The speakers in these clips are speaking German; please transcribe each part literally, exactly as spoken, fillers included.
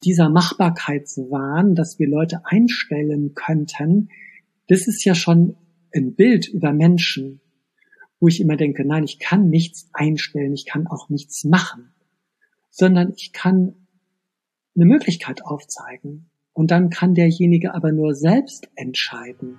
dieser Machbarkeitswahn, dass wir Leute einstellen könnten, das ist ja schon ein Bild über Menschen, wo ich immer denke, nein, ich kann nichts einstellen, ich kann auch nichts machen, sondern ich kann eine Möglichkeit aufzeigen und dann kann derjenige aber nur selbst entscheiden.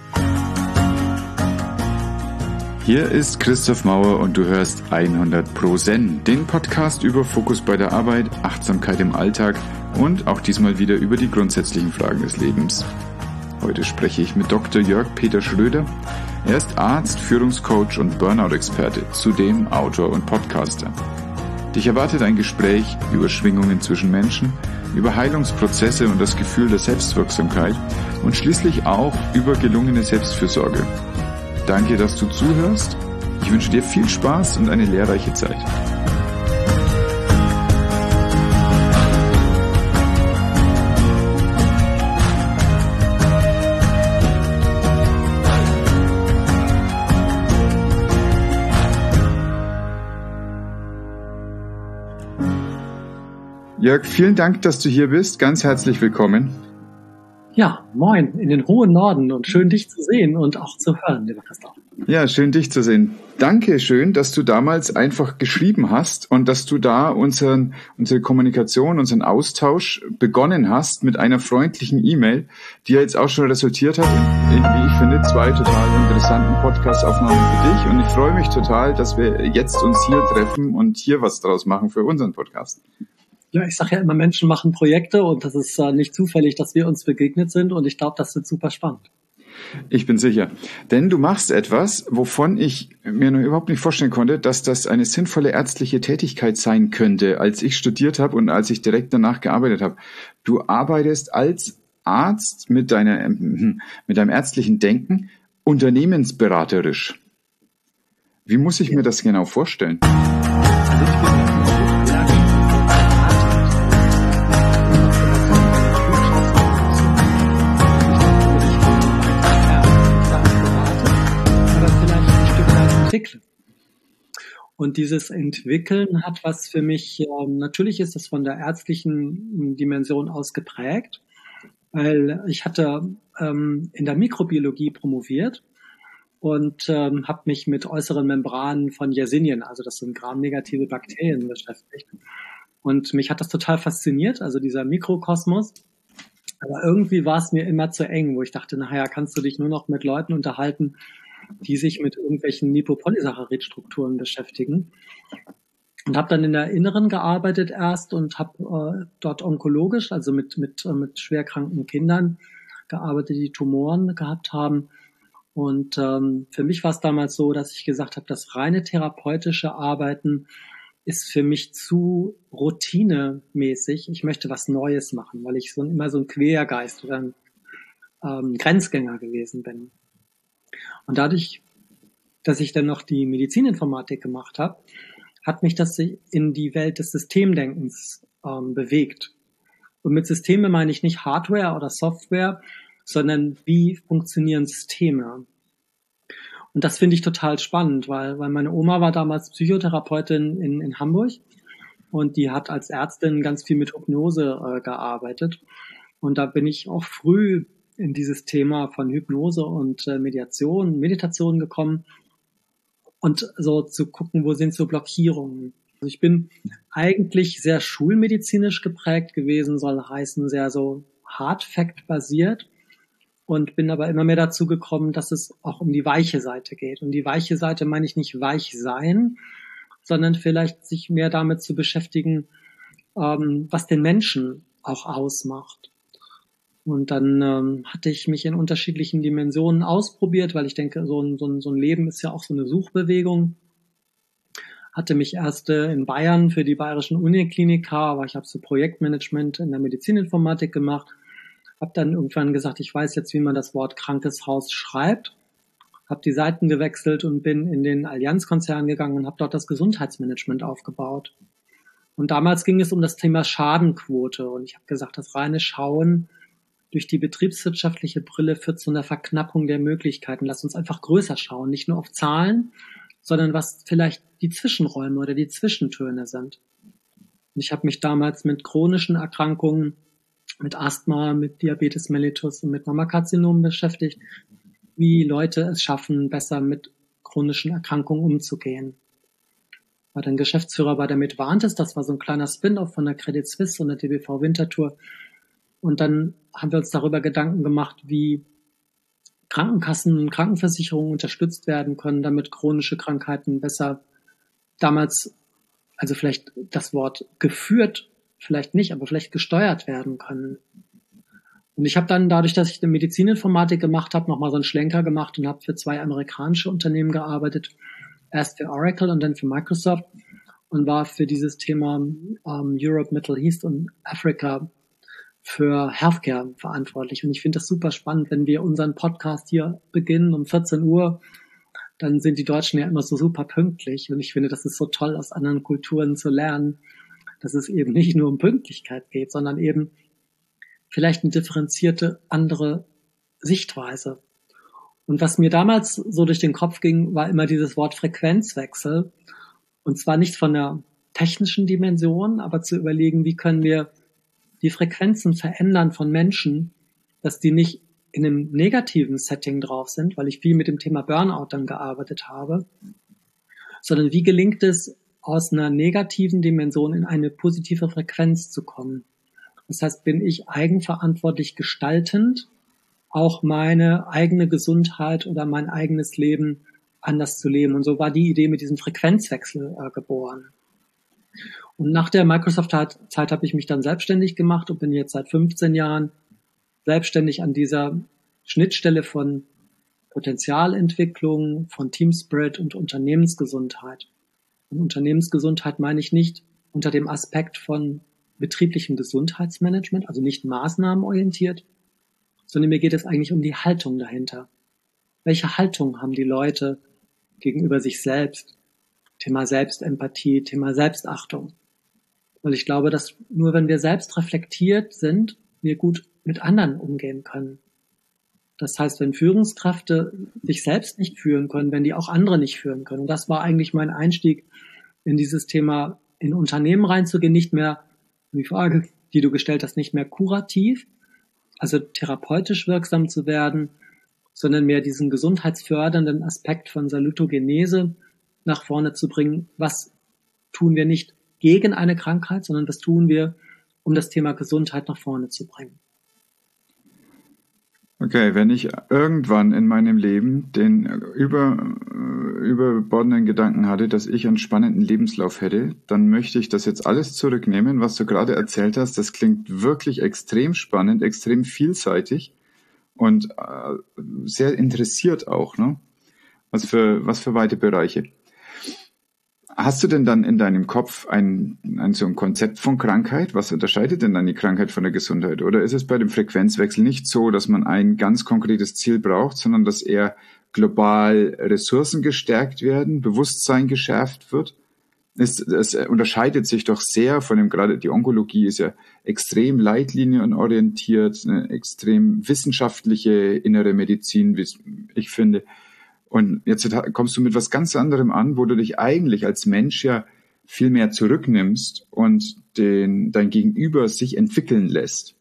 Hier ist Christoph Mauer und du hörst hundert Pro Zen, den Podcast über Fokus bei der Arbeit, Achtsamkeit im Alltag und auch diesmal wieder über die grundsätzlichen Fragen des Lebens. Heute spreche ich mit Doktor Jörg Peter Schröder. Er ist Arzt, Führungscoach und Burnout-Experte, zudem Autor und Podcaster. Dich erwartet ein Gespräch über Schwingungen zwischen Menschen, über Heilungsprozesse und das Gefühl der Selbstwirksamkeit und schließlich auch über gelungene Selbstfürsorge. Danke, dass du zuhörst. Ich wünsche dir viel Spaß und eine lehrreiche Zeit. Jörg, vielen Dank, dass du hier bist. Ganz herzlich willkommen. Ja, moin, in den hohen Norden und schön dich zu sehen und auch zu hören, lieber Christoph. Ja, schön dich zu sehen. Danke schön, dass du damals einfach geschrieben hast und dass du da unseren, unsere Kommunikation, unseren Austausch begonnen hast mit einer freundlichen E-Mail, die ja jetzt auch schon resultiert hat in, in, wie ich finde, zwei total interessanten Podcast-Aufnahmen für dich. Und ich freue mich total, dass wir jetzt uns hier treffen und hier was draus machen für unseren Podcast. Ja, ich sage ja immer, Menschen machen Projekte und das ist äh, nicht zufällig, dass wir uns begegnet sind und ich glaube, das wird super spannend. Ich bin sicher. Denn du machst etwas, wovon ich mir noch überhaupt nicht vorstellen konnte, dass das eine sinnvolle ärztliche Tätigkeit sein könnte, als ich studiert habe und als ich direkt danach gearbeitet habe. Du arbeitest als Arzt mit deiner, mit deinem ärztlichen Denken unternehmensberaterisch. Wie muss ich mir das genau vorstellen? Und dieses Entwickeln hat was für mich, ähm, natürlich ist das von der ärztlichen Dimension aus geprägt, weil ich hatte ähm, in der Mikrobiologie promoviert und ähm, habe mich mit äußeren Membranen von Yersinien, also das sind gramnegative Bakterien, beschäftigt. Und mich hat das total fasziniert, also dieser Mikrokosmos. Aber irgendwie war es mir immer zu eng, wo ich dachte, nachher kannst du dich nur noch mit Leuten unterhalten, die sich mit irgendwelchen Lipopolysaccharidstrukturen beschäftigen. Und habe dann in der Inneren gearbeitet erst und habe äh, dort onkologisch, also mit mit äh, mit schwerkranken Kindern gearbeitet, die Tumoren gehabt haben. Und ähm, für mich war es damals so, dass ich gesagt habe, das reine therapeutische Arbeiten ist für mich zu routinemäßig. Ich möchte was Neues machen, weil ich so immer so ein Quergeist oder ein ähm, Grenzgänger gewesen bin. Und dadurch, dass ich dann noch die Medizininformatik gemacht habe, hat mich das in die Welt des Systemdenkens ähm, bewegt. Und mit Systeme meine ich nicht Hardware oder Software, sondern wie funktionieren Systeme. Und das finde ich total spannend, weil, weil meine Oma war damals Psychotherapeutin in, in Hamburg und die hat als Ärztin ganz viel mit Hypnose äh, gearbeitet. Und da bin ich auch früh in dieses Thema von Hypnose und äh, Mediation, Meditation gekommen und so zu gucken, wo sind so Blockierungen. Also ich bin eigentlich sehr schulmedizinisch geprägt gewesen, soll heißen sehr so Hard-Fact-basiert und bin aber immer mehr dazu gekommen, dass es auch um die weiche Seite geht. Und die weiche Seite meine ich nicht weich sein, sondern vielleicht sich mehr damit zu beschäftigen, ähm, was den Menschen auch ausmacht. Und dann ähm, hatte ich mich in unterschiedlichen Dimensionen ausprobiert, weil ich denke, so ein, so ein, so ein Leben ist ja auch so eine Suchbewegung. Hatte mich erst äh, in Bayern für die bayerischen Unikliniker, aber ich habe so Projektmanagement in der Medizininformatik gemacht. Habe dann irgendwann gesagt, ich weiß jetzt, wie man das Wort krankes Haus schreibt. Habe die Seiten gewechselt und bin in den Allianz-Konzern gegangen und habe dort das Gesundheitsmanagement aufgebaut. Und damals ging es um das Thema Schadenquote. Und ich habe gesagt, das reine Schauen durch die betriebswirtschaftliche Brille führt zu einer Verknappung der Möglichkeiten. Lass uns einfach größer schauen, nicht nur auf Zahlen, sondern was vielleicht die Zwischenräume oder die Zwischentöne sind. Und ich habe mich damals mit chronischen Erkrankungen, mit Asthma, mit Diabetes mellitus und mit Mammakarzinom beschäftigt, wie Leute es schaffen, besser mit chronischen Erkrankungen umzugehen. War dann Geschäftsführer bei der Medvantis, das war so ein kleiner Spin-off von der Credit Suisse und der D B V Winterthur. Und dann haben wir uns darüber Gedanken gemacht, wie Krankenkassen und Krankenversicherungen unterstützt werden können, damit chronische Krankheiten besser damals, also vielleicht das Wort geführt, vielleicht nicht, aber vielleicht gesteuert werden können. Und ich habe dann dadurch, dass ich eine Medizininformatik gemacht habe, nochmal so einen Schlenker gemacht und habe für zwei amerikanische Unternehmen gearbeitet. Erst für Oracle und dann für Microsoft und war für dieses Thema ähm, Europe, Middle East und Africa für Healthcare verantwortlich. Und ich finde das super spannend, wenn wir unseren Podcast hier beginnen um vierzehn Uhr, dann sind die Deutschen ja immer so super pünktlich. Und ich finde, das ist so toll, aus anderen Kulturen zu lernen, dass es eben nicht nur um Pünktlichkeit geht, sondern eben vielleicht eine differenzierte andere Sichtweise. Und was mir damals so durch den Kopf ging, war immer dieses Wort Frequenzwechsel. Und zwar nicht von der technischen Dimension, aber zu überlegen, wie können wir die Frequenzen verändern von Menschen, dass die nicht in einem negativen Setting drauf sind, weil ich viel mit dem Thema Burnout dann gearbeitet habe, sondern wie gelingt es, aus einer negativen Dimension in eine positive Frequenz zu kommen. Das heißt, bin ich eigenverantwortlich gestaltend, auch meine eigene Gesundheit oder mein eigenes Leben anders zu leben. Und so war die Idee mit diesem Frequenzwechsel äh, geboren. Und nach der Microsoft-Zeit habe ich mich dann selbstständig gemacht und bin jetzt seit fünfzehn Jahren selbstständig an dieser Schnittstelle von Potenzialentwicklung, von Teamspirit und Unternehmensgesundheit. Und Unternehmensgesundheit meine ich nicht unter dem Aspekt von betrieblichem Gesundheitsmanagement, also nicht maßnahmenorientiert, sondern mir geht es eigentlich um die Haltung dahinter. Welche Haltung haben die Leute gegenüber sich selbst? Thema Selbstempathie, Thema Selbstachtung. Weil ich glaube, dass nur wenn wir selbst reflektiert sind, wir gut mit anderen umgehen können. Das heißt, wenn Führungskräfte sich selbst nicht führen können, wenn die auch andere nicht führen können. Und das war eigentlich mein Einstieg in dieses Thema, in Unternehmen reinzugehen, nicht mehr, die Frage, die du gestellt hast, nicht mehr kurativ, also therapeutisch wirksam zu werden, sondern mehr diesen gesundheitsfördernden Aspekt von Salutogenese nach vorne zu bringen. Was tun wir nicht gegen eine Krankheit, sondern was tun wir, um das Thema Gesundheit nach vorne zu bringen? Okay, wenn ich irgendwann in meinem Leben den über, überbordenden Gedanken hatte, dass ich einen spannenden Lebenslauf hätte, dann möchte ich das jetzt alles zurücknehmen, was du gerade erzählt hast. Das klingt wirklich extrem spannend, extrem vielseitig und äh, sehr interessiert auch, ne? Was für, was für weite Bereiche. Hast du denn dann in deinem Kopf ein, ein so ein Konzept von Krankheit? Was unterscheidet denn dann die Krankheit von der Gesundheit? Oder ist es bei dem Frequenzwechsel nicht so, dass man ein ganz konkretes Ziel braucht, sondern dass eher global Ressourcen gestärkt werden, Bewusstsein geschärft wird? Es, es unterscheidet sich doch sehr von dem, gerade die Onkologie ist ja extrem leitlinienorientiert, eine extrem wissenschaftliche innere Medizin, wie ich finde. Und jetzt kommst du mit was ganz anderem an, wo du dich eigentlich als Mensch ja viel mehr zurücknimmst und den, dein Gegenüber sich entwickeln lässt.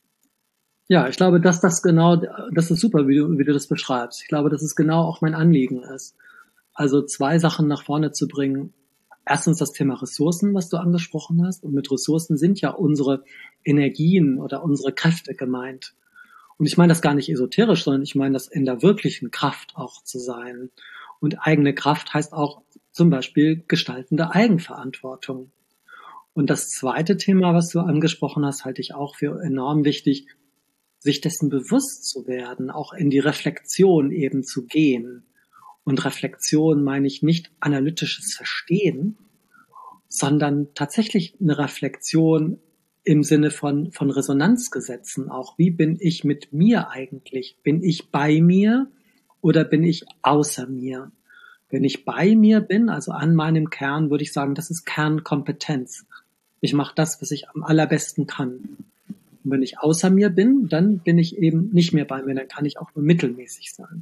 Ja, ich glaube, dass das genau, das ist super, wie du, wie du das beschreibst. Ich glaube, dass es genau auch mein Anliegen ist. Also zwei Sachen nach vorne zu bringen. Erstens das Thema Ressourcen, was du angesprochen hast. Und mit Ressourcen sind ja unsere Energien oder unsere Kräfte gemeint. Und ich meine das gar nicht esoterisch, sondern ich meine das in der wirklichen Kraft auch zu sein. Und eigene Kraft heißt auch zum Beispiel gestaltende Eigenverantwortung. Und das zweite Thema, was du angesprochen hast, halte ich auch für enorm wichtig, sich dessen bewusst zu werden, auch in die Reflexion eben zu gehen. Und Reflexion meine ich nicht analytisches Verstehen, sondern tatsächlich eine Reflexion im Sinne von, von Resonanzgesetzen auch. Wie bin ich mit mir eigentlich? Bin ich bei mir oder bin ich außer mir? Wenn ich bei mir bin, also an meinem Kern, würde ich sagen, das ist Kernkompetenz. Ich mache das, was ich am allerbesten kann. Und wenn ich außer mir bin, dann bin ich eben nicht mehr bei mir, dann kann ich auch nur mittelmäßig sein.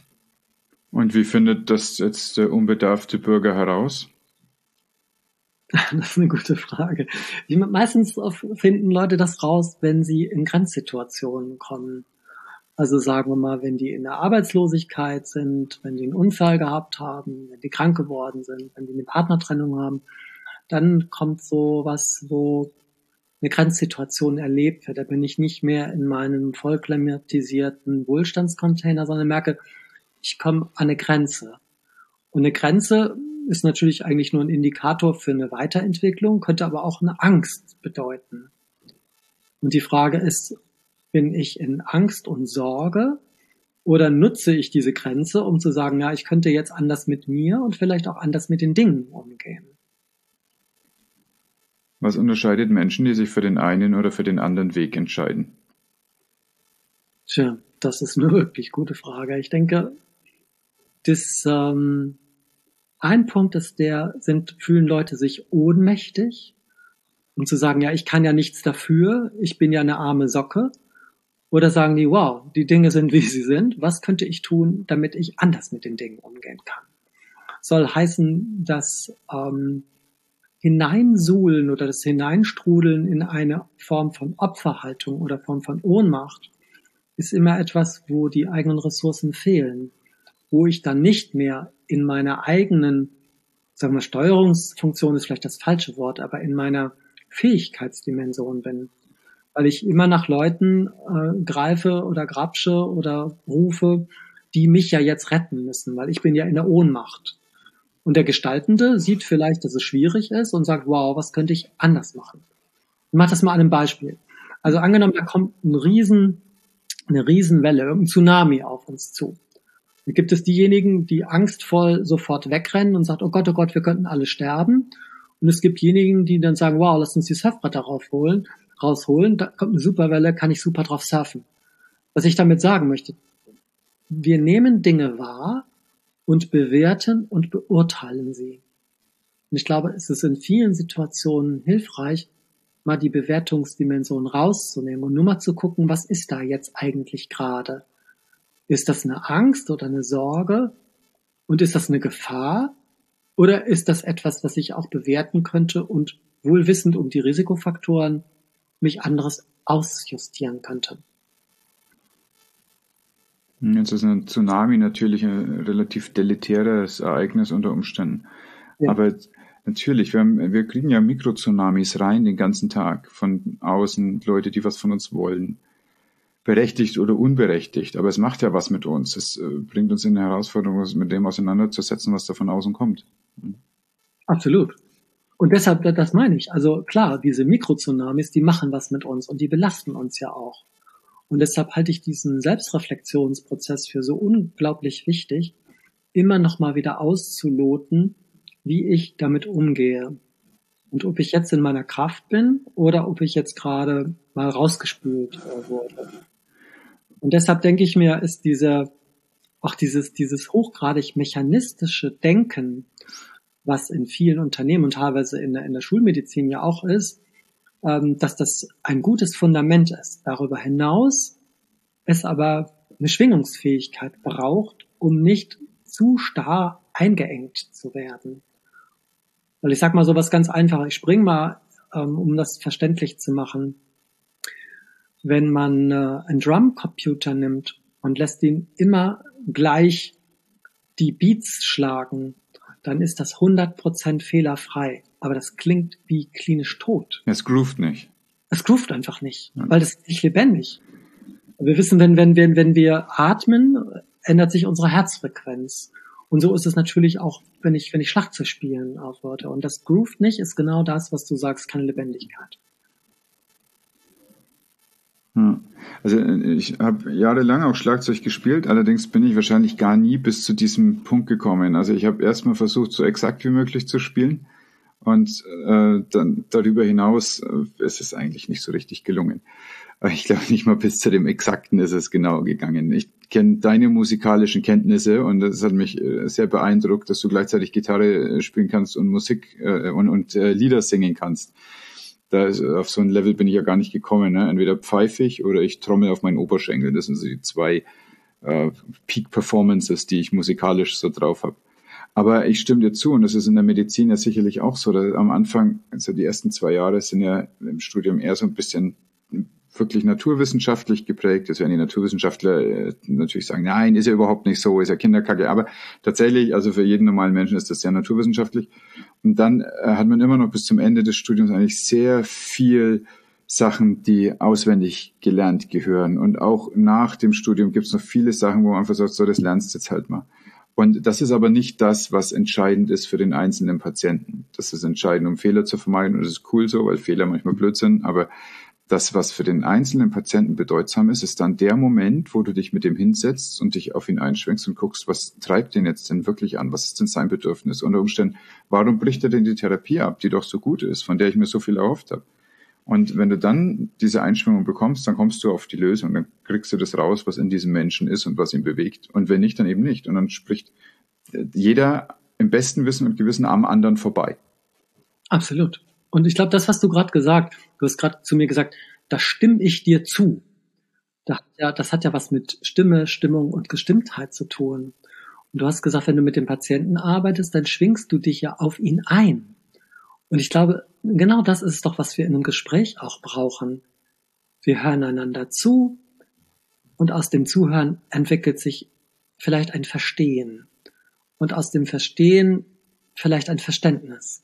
Und wie findet das jetzt der unbedarfte Bürger heraus? Das ist eine gute Frage. Ich, meistens finden Leute das raus, wenn sie in Grenzsituationen kommen. Also sagen wir mal, wenn die in der Arbeitslosigkeit sind, wenn die einen Unfall gehabt haben, wenn die krank geworden sind, wenn die eine Partnertrennung haben, dann kommt so was, wo eine Grenzsituation erlebt wird. Da bin ich nicht mehr in meinem voll klimatisierten Wohlstandscontainer, sondern merke, ich komme an eine Grenze. Und eine Grenze ist natürlich eigentlich nur ein Indikator für eine Weiterentwicklung, könnte aber auch eine Angst bedeuten. Und die Frage ist, bin ich in Angst und Sorge oder nutze ich diese Grenze, um zu sagen, ja, ich könnte jetzt anders mit mir und vielleicht auch anders mit den Dingen umgehen? Was unterscheidet Menschen, die sich für den einen oder für den anderen Weg entscheiden? Tja, das ist eine wirklich gute Frage. Ich denke, das ähm, ein Punkt ist der, sind, fühlen Leute sich ohnmächtig, um zu sagen, ja, ich kann ja nichts dafür, ich bin ja eine arme Socke. Oder sagen die, wow, die Dinge sind, wie sie sind, was könnte ich tun, damit ich anders mit den Dingen umgehen kann? Soll heißen, dass ähm, Hineinsuhlen oder das Hineinstrudeln in eine Form von Opferhaltung oder Form von Ohnmacht ist immer etwas, wo die eigenen Ressourcen fehlen, wo ich dann nicht mehr in meiner eigenen, sagen wir, Steuerungsfunktion ist vielleicht das falsche Wort, aber in meiner Fähigkeitsdimension bin, weil ich immer nach Leuten äh, greife oder grapsche oder rufe, die mich ja jetzt retten müssen, weil ich bin ja in der Ohnmacht. Und der Gestaltende sieht vielleicht, dass es schwierig ist und sagt, wow, was könnte ich anders machen? Ich mache das mal an einem Beispiel. Also angenommen, da kommt ein Riesen, eine Riesenwelle, ein Tsunami auf uns zu. Da gibt es diejenigen, die angstvoll sofort wegrennen und sagen, oh Gott, oh Gott, wir könnten alle sterben. Und es gibt diejenigen, die dann sagen, wow, lass uns die Surfbretter raufholen, rausholen, da kommt eine Superwelle, kann ich super drauf surfen. Was ich damit sagen möchte, wir nehmen Dinge wahr und bewerten und beurteilen sie. Und ich glaube, es ist in vielen Situationen hilfreich, mal die Bewertungsdimension rauszunehmen und nur mal zu gucken, was ist da jetzt eigentlich gerade? Ist das eine Angst oder eine Sorge? Und ist das eine Gefahr? Oder ist das etwas, was ich auch bewerten könnte und wohl wissend um die Risikofaktoren mich anderes ausjustieren könnte? Jetzt ist ein Tsunami natürlich ein relativ deletäres Ereignis unter Umständen. Ja. Aber natürlich, wir, haben, wir kriegen ja Mikrotsunamis rein den ganzen Tag von außen, Leute, die was von uns wollen. Berechtigt oder unberechtigt. Aber es macht ja was mit uns. Es äh, bringt uns in eine Herausforderung, uns mit dem auseinanderzusetzen, was da von außen kommt. Hm. Absolut. Und deshalb, das meine ich. Also klar, diese Mikrotsunamis, die machen was mit uns und die belasten uns ja auch. Und deshalb halte ich diesen Selbstreflexionsprozess für so unglaublich wichtig, immer noch mal wieder auszuloten, wie ich damit umgehe. Und ob ich jetzt in meiner Kraft bin oder ob ich jetzt gerade mal rausgespült äh, wurde. Und deshalb denke ich mir, ist diese, auch dieses, dieses hochgradig mechanistische Denken, was in vielen Unternehmen und teilweise in der, in der Schulmedizin ja auch ist, ähm, dass das ein gutes Fundament ist. Darüber hinaus es aber eine Schwingungsfähigkeit braucht, um nicht zu starr eingeengt zu werden. Weil ich sag mal so was ganz Einfaches. Ich spring mal, ähm, um das verständlich zu machen. Wenn man äh, einen Drumcomputer nimmt und lässt ihn immer gleich die Beats schlagen, dann ist das hundert Prozent fehlerfrei. Aber das klingt wie klinisch tot. Es groovt nicht. Es groovt einfach nicht, ja. Weil das ist nicht lebendig. Wir wissen, wenn, wenn, wenn, wenn wir atmen, ändert sich unsere Herzfrequenz. Und so ist es natürlich auch, wenn ich, wenn ich Schlagzeug spielen aufhörte. Und das groovt nicht, ist genau das, was du sagst, keine Lebendigkeit. Hm. Also ich habe jahrelang auch Schlagzeug gespielt, allerdings bin ich wahrscheinlich gar nie bis zu diesem Punkt gekommen. Also ich habe erstmal versucht, so exakt wie möglich zu spielen und äh, dann darüber hinaus äh, ist es eigentlich nicht so richtig gelungen. Aber ich glaube, nicht mal bis zu dem Exakten ist es genau gegangen. Ich kenne deine musikalischen Kenntnisse und das hat mich äh, sehr beeindruckt, dass du gleichzeitig Gitarre spielen kannst und Musik äh, und, und äh, Lieder singen kannst. Da ist, auf so ein Level bin ich ja gar nicht gekommen. Ne? Entweder pfeife ich oder ich trommel auf meinen Oberschenkel. Das sind so die zwei äh, Peak-Performances, die ich musikalisch so drauf habe. Aber ich stimme dir zu, und das ist in der Medizin ja sicherlich auch so, dass am Anfang, also die ersten zwei Jahre sind ja im Studium eher so ein bisschen wirklich naturwissenschaftlich geprägt. Das werden die Naturwissenschaftler äh, natürlich sagen, nein, ist ja überhaupt nicht so, ist ja Kinderkacke. Aber tatsächlich, also für jeden normalen Menschen ist das sehr naturwissenschaftlich. Und dann äh, hat man immer noch bis zum Ende des Studiums eigentlich sehr viel Sachen, die auswendig gelernt gehören. Und auch nach dem Studium gibt es noch viele Sachen, wo man einfach sagt, so, das lernst du jetzt halt mal. Und das ist aber nicht das, was entscheidend ist für den einzelnen Patienten. Das ist entscheidend, um Fehler zu vermeiden. Und das ist cool so, weil Fehler manchmal blöd sind. Aber das, was für den einzelnen Patienten bedeutsam ist, ist dann der Moment, wo du dich mit dem hinsetzt und dich auf ihn einschwenkst und guckst, was treibt den jetzt denn wirklich an? Was ist denn sein Bedürfnis? Unter Umständen, warum bricht er denn die Therapie ab, die doch so gut ist, von der ich mir so viel erhofft habe? Und wenn du dann diese Einschwingung bekommst, dann kommst du auf die Lösung, dann kriegst du das raus, was in diesem Menschen ist und was ihn bewegt. Und wenn nicht, dann eben nicht. Und dann spricht jeder im besten Wissen und Gewissen am anderen vorbei. Absolut. Und ich glaube, das, was du gerade gesagt, du hast gerade zu mir gesagt, da stimme ich dir zu. Das, ja, das hat ja was mit Stimme, Stimmung und Gestimmtheit zu tun. Und du hast gesagt, wenn du mit dem Patienten arbeitest, dann schwingst du dich ja auf ihn ein. Und ich glaube, genau das ist es doch, was wir in einem Gespräch auch brauchen. Wir hören einander zu und aus dem Zuhören entwickelt sich vielleicht ein Verstehen. Und aus dem Verstehen vielleicht ein Verständnis.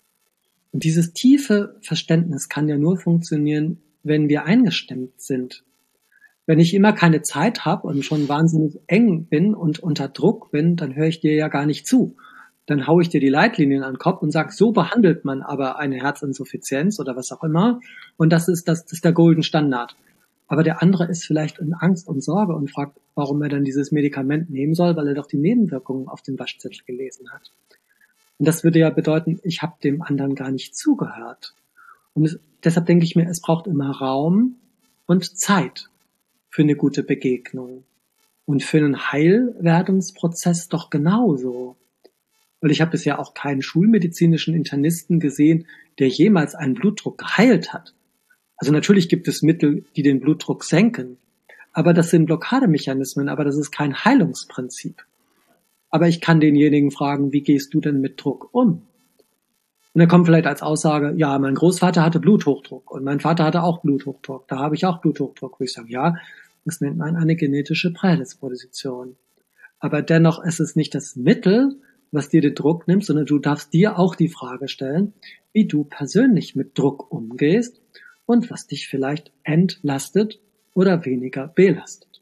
Und dieses tiefe Verständnis kann ja nur funktionieren, wenn wir eingestimmt sind. Wenn ich immer keine Zeit habe und schon wahnsinnig eng bin und unter Druck bin, dann höre ich dir ja gar nicht zu. Dann haue ich dir die Leitlinien an den Kopf und sage, so behandelt man aber eine Herzinsuffizienz oder was auch immer. Und das ist, das, das ist der Golden Standard. Aber der andere ist vielleicht in Angst und Sorge und fragt, warum er dann dieses Medikament nehmen soll, weil er doch die Nebenwirkungen auf dem Waschzettel gelesen hat. Und das würde ja bedeuten, ich habe dem anderen gar nicht zugehört. Und es, deshalb denke ich mir, es braucht immer Raum und Zeit für eine gute Begegnung. Und für einen Heilwerdensprozess doch genauso. Weil ich habe bisher auch keinen schulmedizinischen Internisten gesehen, der jemals einen Blutdruck geheilt hat. Also natürlich gibt es Mittel, die den Blutdruck senken. Aber das sind Blockademechanismen, aber das ist kein Heilungsprinzip. Aber ich kann denjenigen fragen, wie gehst du denn mit Druck um? Und er kommt vielleicht als Aussage, ja, mein Großvater hatte Bluthochdruck und mein Vater hatte auch Bluthochdruck. Da habe ich auch Bluthochdruck. Wo ich sage, ja, das nennt man eine genetische Prädisposition. Aber dennoch ist es nicht das Mittel, was dir den Druck nimmt, sondern du darfst dir auch die Frage stellen, wie du persönlich mit Druck umgehst und was dich vielleicht entlastet oder weniger belastet.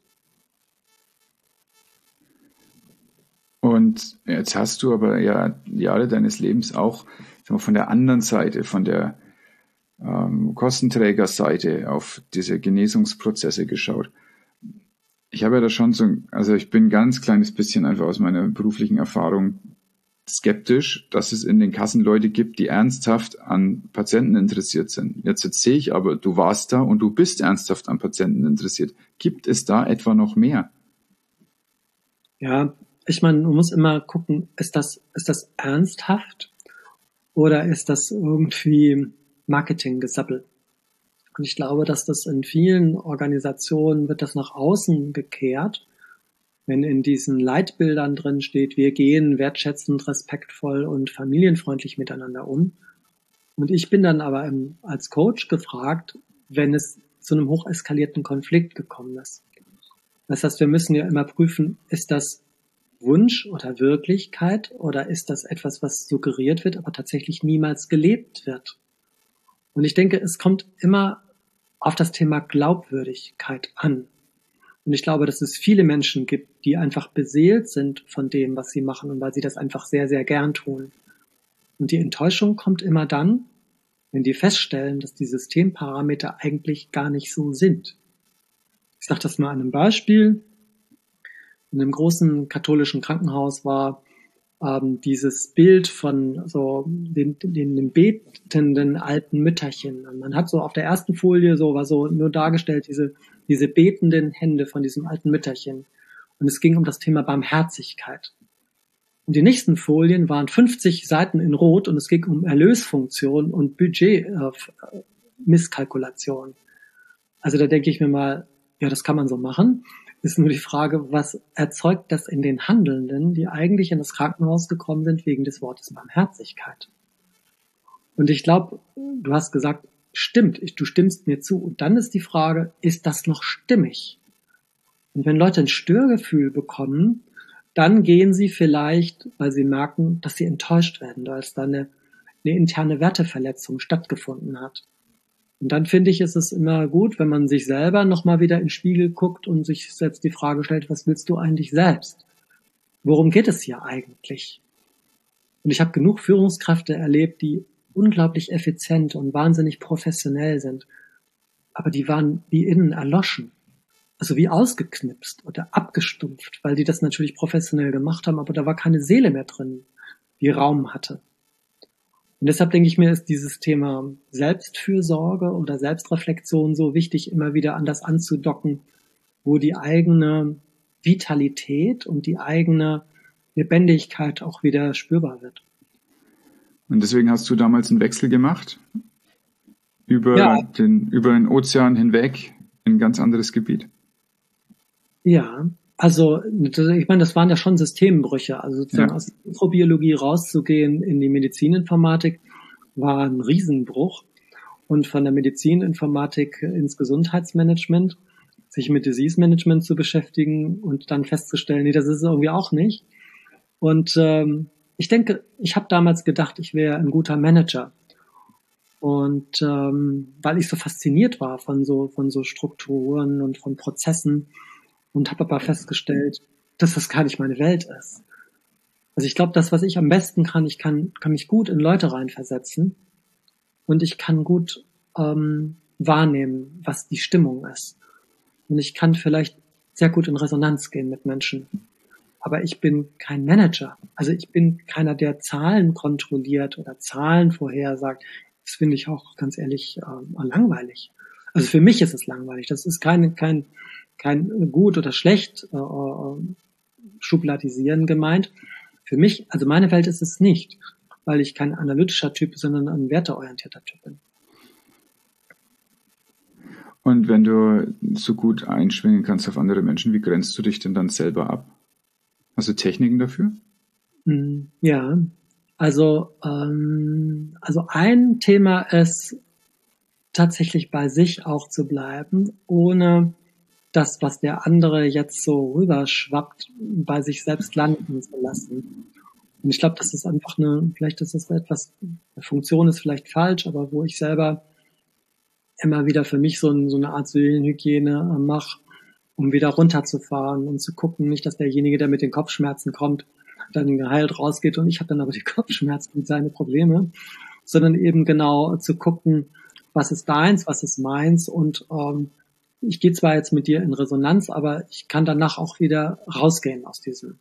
Und jetzt hast du aber ja Jahre deines Lebens auch von der anderen Seite, von der ähm, Kostenträgerseite auf diese Genesungsprozesse geschaut. Ich habe ja da schon so, also ich bin ein ganz kleines bisschen einfach aus meiner beruflichen Erfahrung skeptisch, dass es in den Kassen Leute gibt, die ernsthaft an Patienten interessiert sind. Jetzt, jetzt sehe ich aber, du warst da und du bist ernsthaft an Patienten interessiert. Gibt es da etwa noch mehr? Ja, ich meine, man muss immer gucken, ist das, ist das ernsthaft oder ist das irgendwie Marketinggesappel? Und ich glaube, dass das in vielen Organisationen wird das nach außen gekehrt, wenn in diesen Leitbildern drin steht, wir gehen wertschätzend, respektvoll und familienfreundlich miteinander um. Und ich bin dann aber im, als Coach gefragt, wenn es zu einem hocheskalierten Konflikt gekommen ist. Das heißt, wir müssen ja immer prüfen, ist das Wunsch oder Wirklichkeit oder ist das etwas, was suggeriert wird, aber tatsächlich niemals gelebt wird? Und ich denke, es kommt immer auf das Thema Glaubwürdigkeit an. Und ich glaube, dass es viele Menschen gibt, die einfach beseelt sind von dem, was sie machen und weil sie das einfach sehr, sehr gern tun. Und die Enttäuschung kommt immer dann, wenn die feststellen, dass die Systemparameter eigentlich gar nicht so sind. Ich sage das mal an einem Beispiel. In einem großen katholischen Krankenhaus war ähm, dieses Bild von so den, den, den betenden alten Mütterchen. Und man hat so auf der ersten Folie so war so nur dargestellt diese diese betenden Hände von diesem alten Mütterchen. Und es ging um das Thema Barmherzigkeit. Und die nächsten Folien waren fünfzig Seiten in Rot und es ging um Erlösfunktion und Budget-Misskalkulation. Also da denke ich mir mal, ja, das kann man so machen. ist nur die Frage, was erzeugt das in den Handelnden, die eigentlich in das Krankenhaus gekommen sind wegen des Wortes Barmherzigkeit. Und ich glaube, du hast gesagt, stimmt, ich, du stimmst mir zu. Und dann ist die Frage, ist das noch stimmig? Und wenn Leute ein Störgefühl bekommen, dann gehen sie vielleicht, weil sie merken, dass sie enttäuscht werden, da es da eine, eine interne Werteverletzung stattgefunden hat. Und dann finde ich, ist es immer gut, wenn man sich selber nochmal wieder in den Spiegel guckt und sich selbst die Frage stellt, was willst du eigentlich selbst? Worum geht es hier eigentlich? Und ich habe genug Führungskräfte erlebt, die unglaublich effizient und wahnsinnig professionell sind. Aber die waren wie innen erloschen. Also wie ausgeknipst oder abgestumpft, weil die das natürlich professionell gemacht haben, aber da war keine Seele mehr drin, die Raum hatte. Und deshalb denke ich mir, ist dieses Thema Selbstfürsorge oder Selbstreflexion so wichtig, immer wieder an das anzudocken, wo die eigene Vitalität und die eigene Lebendigkeit auch wieder spürbar wird. Und deswegen hast du damals einen Wechsel gemacht über, ja. den, über den Ozean hinweg in ein ganz anderes Gebiet. Ja, also ich meine, das waren ja schon Systembrüche. Also sozusagen ja. Aus der Mikrobiologie rauszugehen in die Medizininformatik war ein Riesenbruch. Und von der Medizininformatik ins Gesundheitsmanagement, sich mit Disease Management zu beschäftigen und dann festzustellen, nee, das ist es irgendwie auch nicht. Und ähm, ich denke, ich habe damals gedacht, ich wäre ein guter Manager. Und ähm, weil ich so fasziniert war von so von so Strukturen und von Prozessen, und habe aber festgestellt, dass das gar nicht meine Welt ist. Also ich glaube, das, was ich am besten kann, ich kann, kann mich gut in Leute reinversetzen und ich kann gut ähm, wahrnehmen, was die Stimmung ist. Und ich kann vielleicht sehr gut in Resonanz gehen mit Menschen. Aber ich bin kein Manager. Also ich bin keiner, der Zahlen kontrolliert oder Zahlen vorhersagt. Das finde ich auch ganz ehrlich äh, langweilig. Also für mich ist es langweilig. Das ist kein, kein kein gut oder schlecht äh, äh, schubladisieren gemeint. Für mich, also meine Welt ist es nicht, weil ich kein analytischer Typ, sondern ein werteorientierter Typ bin. Und wenn du so gut einschwingen kannst auf andere Menschen, wie grenzt du dich denn dann selber ab? Hast du Techniken dafür? Ja, also, ähm, also ein Thema ist tatsächlich bei sich auch zu bleiben, ohne das, was der andere jetzt so rüberschwappt, bei sich selbst landen zu lassen. Und ich glaube, das ist einfach eine, vielleicht ist das etwas, eine Funktion ist vielleicht falsch, aber wo ich selber immer wieder für mich so, ein, so eine Art Seelenhygiene mache, um wieder runterzufahren und zu gucken, nicht, dass derjenige, der mit den Kopfschmerzen kommt, dann geheilt rausgeht und ich habe dann aber die Kopfschmerzen und seine Probleme, sondern eben genau zu gucken, was ist deins, was ist meins und ähm, ich gehe zwar jetzt mit dir in Resonanz, aber ich kann danach auch wieder rausgehen aus diesem.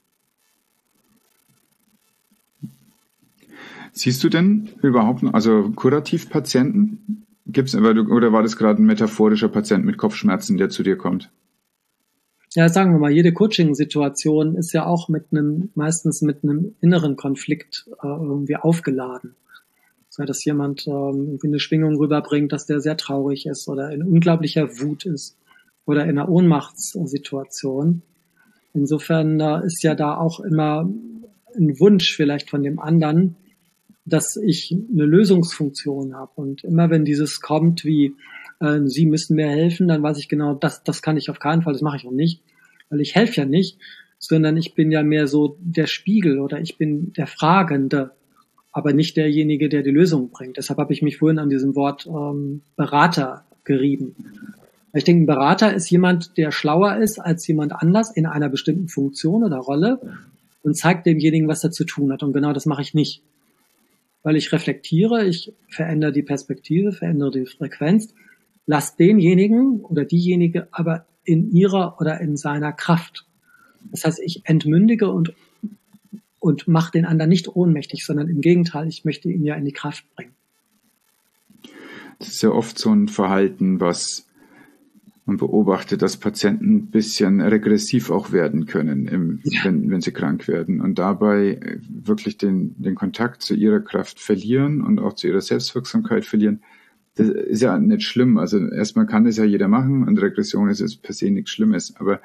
Siehst du denn überhaupt noch, also Kurativpatienten? Gibt's, oder war das gerade ein metaphorischer Patient mit Kopfschmerzen, der zu dir kommt? Ja, sagen wir mal, jede Coaching-Situation ist ja auch mit einem, meistens mit einem inneren Konflikt äh, irgendwie aufgeladen. Sei das jemand ähm, irgendwie eine Schwingung rüberbringt, dass der sehr traurig ist oder in unglaublicher Wut ist oder in einer Ohnmachtssituation. Insofern äh, ist ja da auch immer ein Wunsch vielleicht von dem anderen, dass ich eine Lösungsfunktion habe. Und immer wenn dieses kommt wie, äh, Sie müssen mir helfen, dann weiß ich genau, das, das kann ich auf keinen Fall, das mache ich auch nicht, weil ich helfe ja nicht, sondern ich bin ja mehr so der Spiegel oder ich bin der Fragende, aber nicht derjenige, der die Lösung bringt. Deshalb habe ich mich vorhin an diesem Wort ähm, Berater gerieben. Ich denke, ein Berater ist jemand, der schlauer ist als jemand anders in einer bestimmten Funktion oder Rolle und zeigt demjenigen, was er zu tun hat. Und genau das mache ich nicht. Weil ich reflektiere, ich verändere die Perspektive, verändere die Frequenz, lasse denjenigen oder diejenige aber in ihrer oder in seiner Kraft. Das heißt, ich entmündige und und mache den anderen nicht ohnmächtig, sondern im Gegenteil, ich möchte ihn ja in die Kraft bringen. Das ist ja oft so ein Verhalten, was man beobachtet, dass Patienten ein bisschen regressiv auch werden können, im, ja. wenn, wenn sie krank werden und dabei wirklich den, den Kontakt zu ihrer Kraft verlieren und auch zu ihrer Selbstwirksamkeit verlieren. Das ist ja nicht schlimm. Also erstmal kann das ja jeder machen und Regression ist jetzt per se nichts Schlimmes, aber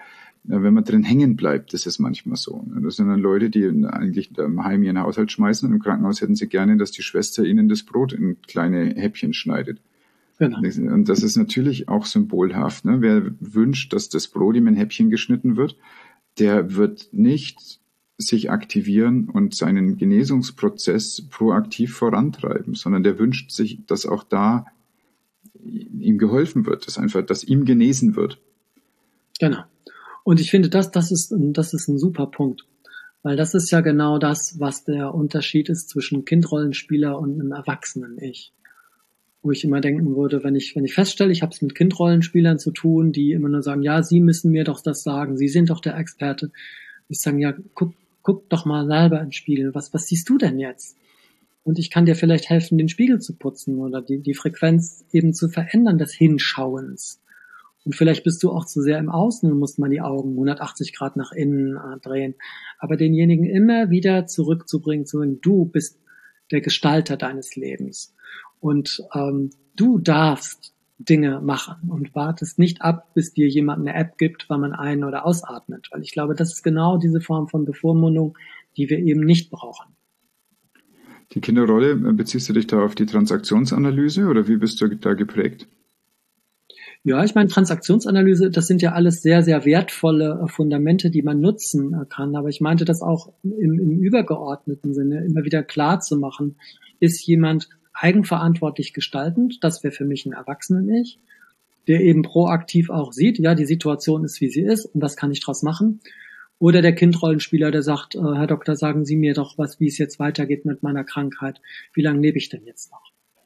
wenn man drin hängen bleibt, das ist manchmal so. Das sind dann Leute, die eigentlich im Heim ihren Haushalt schmeißen und im Krankenhaus hätten sie gerne, dass die Schwester ihnen das Brot in kleine Häppchen schneidet. Genau. Und das ist natürlich auch symbolhaft. Ne? Wer wünscht, dass das Brot ihm in Häppchen geschnitten wird, der wird nicht sich aktivieren und seinen Genesungsprozess proaktiv vorantreiben, sondern der wünscht sich, dass auch da ihm geholfen wird, dass einfach, dass ihm genesen wird. Genau. Und ich finde, das, das ist, das ist ein super Punkt. Weil das ist ja genau das, was der Unterschied ist zwischen Kindrollenspieler und einem Erwachsenen-Ich. Wo ich immer denken würde, wenn ich, wenn ich feststelle, ich habe es mit Kindrollenspielern zu tun, die immer nur sagen, ja, Sie müssen mir doch das sagen, Sie sind doch der Experte. Ich sage, ja, guck, guck doch mal selber ins Spiegel. Was, was siehst du denn jetzt? Und ich kann dir vielleicht helfen, den Spiegel zu putzen oder die, die Frequenz eben zu verändern des Hinschauens. Und vielleicht bist du auch zu sehr im Außen und musst mal die Augen hundertachtzig Grad nach innen äh, drehen. Aber denjenigen immer wieder zurückzubringen, zu sagen, du bist der Gestalter deines Lebens. Und ähm, du darfst Dinge machen und wartest nicht ab, bis dir jemand eine App gibt, weil man ein- oder ausatmet. Weil ich glaube, das ist genau diese Form von Bevormundung, die wir eben nicht brauchen. Die Kinderrolle, beziehst du dich da auf die Transaktionsanalyse oder wie bist du da geprägt? Ja, ich meine, Transaktionsanalyse, das sind ja alles sehr, sehr wertvolle Fundamente, die man nutzen kann. Aber ich meinte das auch im, im übergeordneten Sinne, immer wieder klar zu machen, ist jemand eigenverantwortlich gestaltend, das wäre für mich ein Erwachsenen-Ich, der eben proaktiv auch sieht, ja, die Situation ist, wie sie ist und was kann ich draus machen? Oder der Kindrollenspieler, der sagt, äh, Herr Doktor, sagen Sie mir doch, was, wie es jetzt weitergeht mit meiner Krankheit. Wie lange lebe ich denn jetzt noch?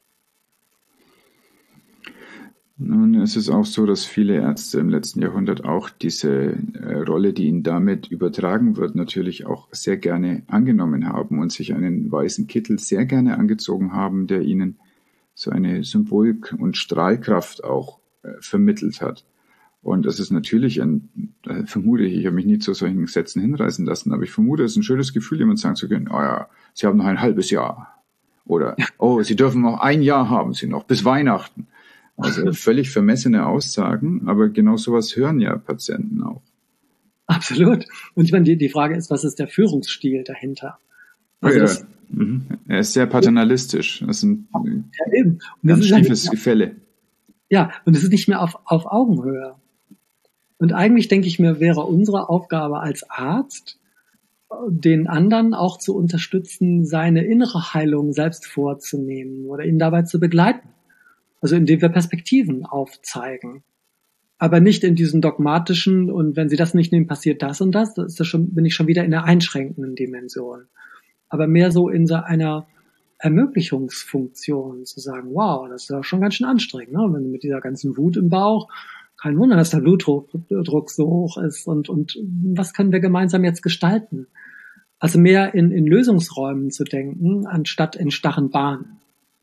Nun, es ist auch so, dass viele Ärzte im letzten Jahrhundert auch diese äh, Rolle, die ihnen damit übertragen wird, natürlich auch sehr gerne angenommen haben und sich einen weißen Kittel sehr gerne angezogen haben, der ihnen so eine Symbolik und Strahlkraft auch äh, vermittelt hat. Und das ist natürlich ein, äh, vermute ich, ich habe mich nie zu solchen Sätzen hinreißen lassen, aber ich vermute, es ist ein schönes Gefühl, jemand sagen zu können, oh ja, Sie haben noch ein halbes Jahr. Oder, oh, Sie dürfen noch ein Jahr haben Sie noch, bis Weihnachten. Also völlig vermessene Aussagen, aber genau sowas hören ja Patienten auch. Absolut. Und ich meine, die, die Frage ist, was ist der Führungsstil dahinter? Also oh ja. das, mhm. Er ist sehr paternalistisch. Das ist ein ja, eben. Und ganz das ist schiefes ja, Gefälle. Ja, und es ist nicht mehr auf, auf Augenhöhe. Und eigentlich denke ich mir, wäre unsere Aufgabe als Arzt, den anderen auch zu unterstützen, seine innere Heilung selbst vorzunehmen oder ihn dabei zu begleiten. Also indem wir Perspektiven aufzeigen. Aber nicht in diesen dogmatischen, und wenn Sie das nicht nehmen, passiert das und das, das ist das schon, bin ich schon wieder in der einschränkenden Dimension. Aber mehr so in so einer Ermöglichungsfunktion, zu sagen, wow, das ist ja schon ganz schön anstrengend, ne? Wenn mit dieser ganzen Wut im Bauch, kein Wunder, dass der Blutdruck so hoch ist und, und was können wir gemeinsam jetzt gestalten? Also mehr in, in Lösungsräumen zu denken, anstatt in starren Bahnen.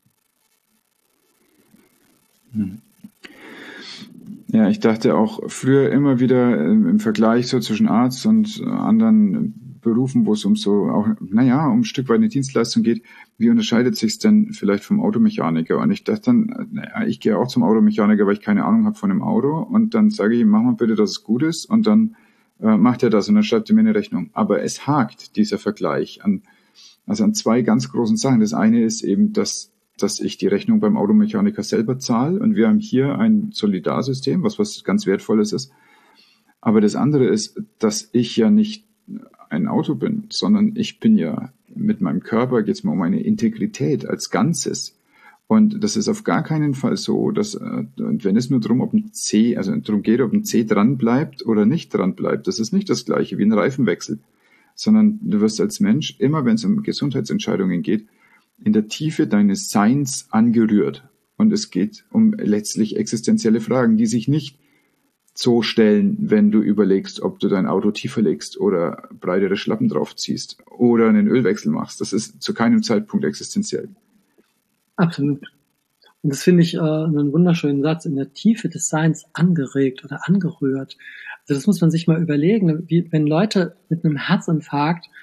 Ja, ich dachte auch früher immer wieder im Vergleich so zwischen Arzt und anderen Berufen, wo es um so auch, naja, um ein Stück weit eine Dienstleistung geht, wie unterscheidet sich's denn vielleicht vom Automechaniker? Und ich dachte dann, naja, ich gehe auch zum Automechaniker, weil ich keine Ahnung habe von dem Auto und dann sage ich ihm, mach mal bitte, dass es gut ist und dann äh, macht er das und dann schreibt er mir eine Rechnung. Aber es hakt, dieser Vergleich, an, also an zwei ganz großen Sachen. Das eine ist eben, dass dass ich die Rechnung beim Automechaniker selber zahle und wir haben hier ein Solidarsystem, was was ganz Wertvolles ist. Aber das andere ist, dass ich ja nicht ein Auto bin, sondern ich bin ja mit meinem Körper, geht es mal um eine Integrität als Ganzes. Und das ist auf gar keinen Fall so, dass, und wenn es nur darum, ob ein C, also darum geht, ob ein C dran bleibt oder nicht dran bleibt, das ist nicht das Gleiche wie ein Reifenwechsel, sondern du wirst als Mensch, immer wenn es um Gesundheitsentscheidungen geht, in der Tiefe deines Seins angerührt. Und es geht um letztlich existenzielle Fragen, die sich nicht so stellen, wenn du überlegst, ob du dein Auto tiefer legst oder breitere Schlappen draufziehst oder einen Ölwechsel machst. Das ist zu keinem Zeitpunkt existenziell. Absolut. Und das finde ich äh, einen wunderschönen Satz, in der Tiefe des Seins angeregt oder angerührt. Also das muss man sich mal überlegen, wie, wenn Leute mit einem Herzinfarkt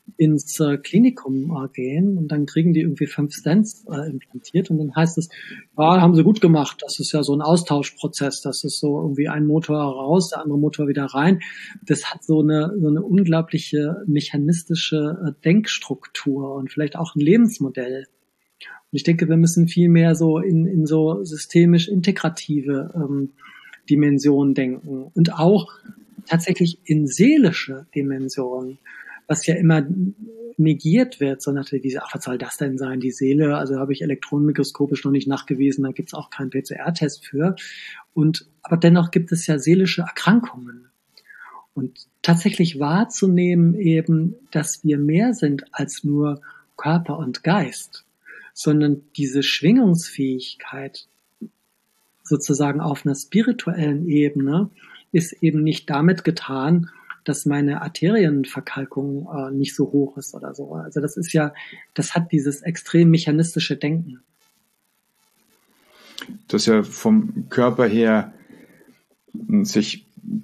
ins äh, Klinikum äh, gehen und dann kriegen die irgendwie fünf Stents äh, implantiert und dann heißt es, ja, haben sie gut gemacht, das ist ja so ein Austauschprozess, das ist so irgendwie ein Motor raus, der andere Motor wieder rein. Das hat so eine so eine unglaubliche mechanistische äh, Denkstruktur und vielleicht auch ein Lebensmodell. Und ich denke, wir müssen viel mehr so in in so systemisch integrative ähm, Dimensionen denken und auch tatsächlich in seelische Dimensionen, was ja immer negiert wird, so natürlich diese, ach, was soll das denn sein, die Seele, also habe ich elektronenmikroskopisch noch nicht nachgewiesen, da gibt es auch keinen P C R-Test für. Und aber dennoch gibt es ja seelische Erkrankungen. Und tatsächlich wahrzunehmen eben, dass wir mehr sind als nur Körper und Geist, sondern diese Schwingungsfähigkeit sozusagen auf einer spirituellen Ebene ist eben nicht damit getan, dass meine Arterienverkalkung äh, nicht so hoch ist oder so. Also das ist ja, das hat dieses extrem mechanistische Denken. Das ja vom Körper her sich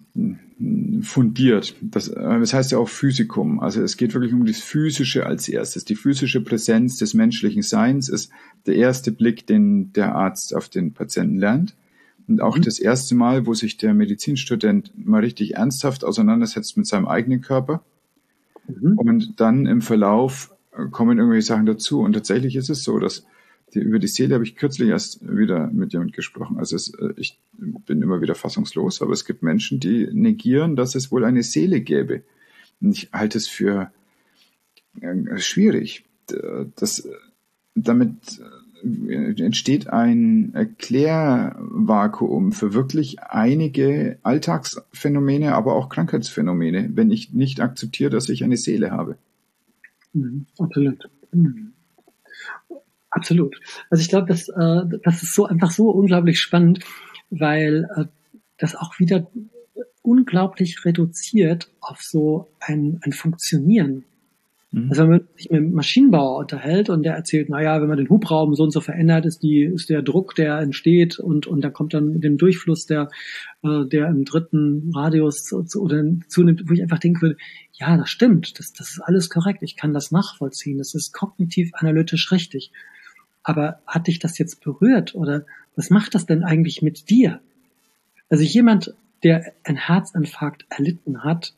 fundiert. Das, das heißt ja auch Physikum. Also es geht wirklich um das Physische als erstes. Die physische Präsenz des menschlichen Seins ist der erste Blick, den der Arzt auf den Patienten lernt. Und auch mhm. das erste Mal, wo sich der Medizinstudent mal richtig ernsthaft auseinandersetzt mit seinem eigenen Körper. Mhm. Und dann im Verlauf kommen irgendwelche Sachen dazu. Und tatsächlich ist es so, dass die, über die Seele habe ich kürzlich erst wieder mit jemand gesprochen. Also es, ich bin immer wieder fassungslos, aber es gibt Menschen, die negieren, dass es wohl eine Seele gäbe. Und ich halte es für äh, schwierig. Das, damit entsteht ein Erklärvakuum für wirklich einige Alltagsphänomene, aber auch Krankheitsphänomene, wenn ich nicht akzeptiere, dass ich eine Seele habe. Mhm, absolut. Mhm. Absolut. Also ich glaube, das, äh, das ist so einfach so unglaublich spannend, weil äh, das auch wieder unglaublich reduziert auf so ein, ein Funktionieren. Also wenn man sich mit einem Maschinenbauer unterhält und der erzählt, naja, wenn man den Hubraum so und so verändert, ist die, ist der Druck, der entsteht und, und da kommt dann mit dem Durchfluss, der, äh, der im dritten Radius zu, zu, oder zunimmt, wo ich einfach denken würde, ja, das stimmt, das, das ist alles korrekt, ich kann das nachvollziehen, das ist kognitiv analytisch richtig. Aber hat dich das jetzt berührt oder was macht das denn eigentlich mit dir? Also jemand, der einen Herzinfarkt erlitten hat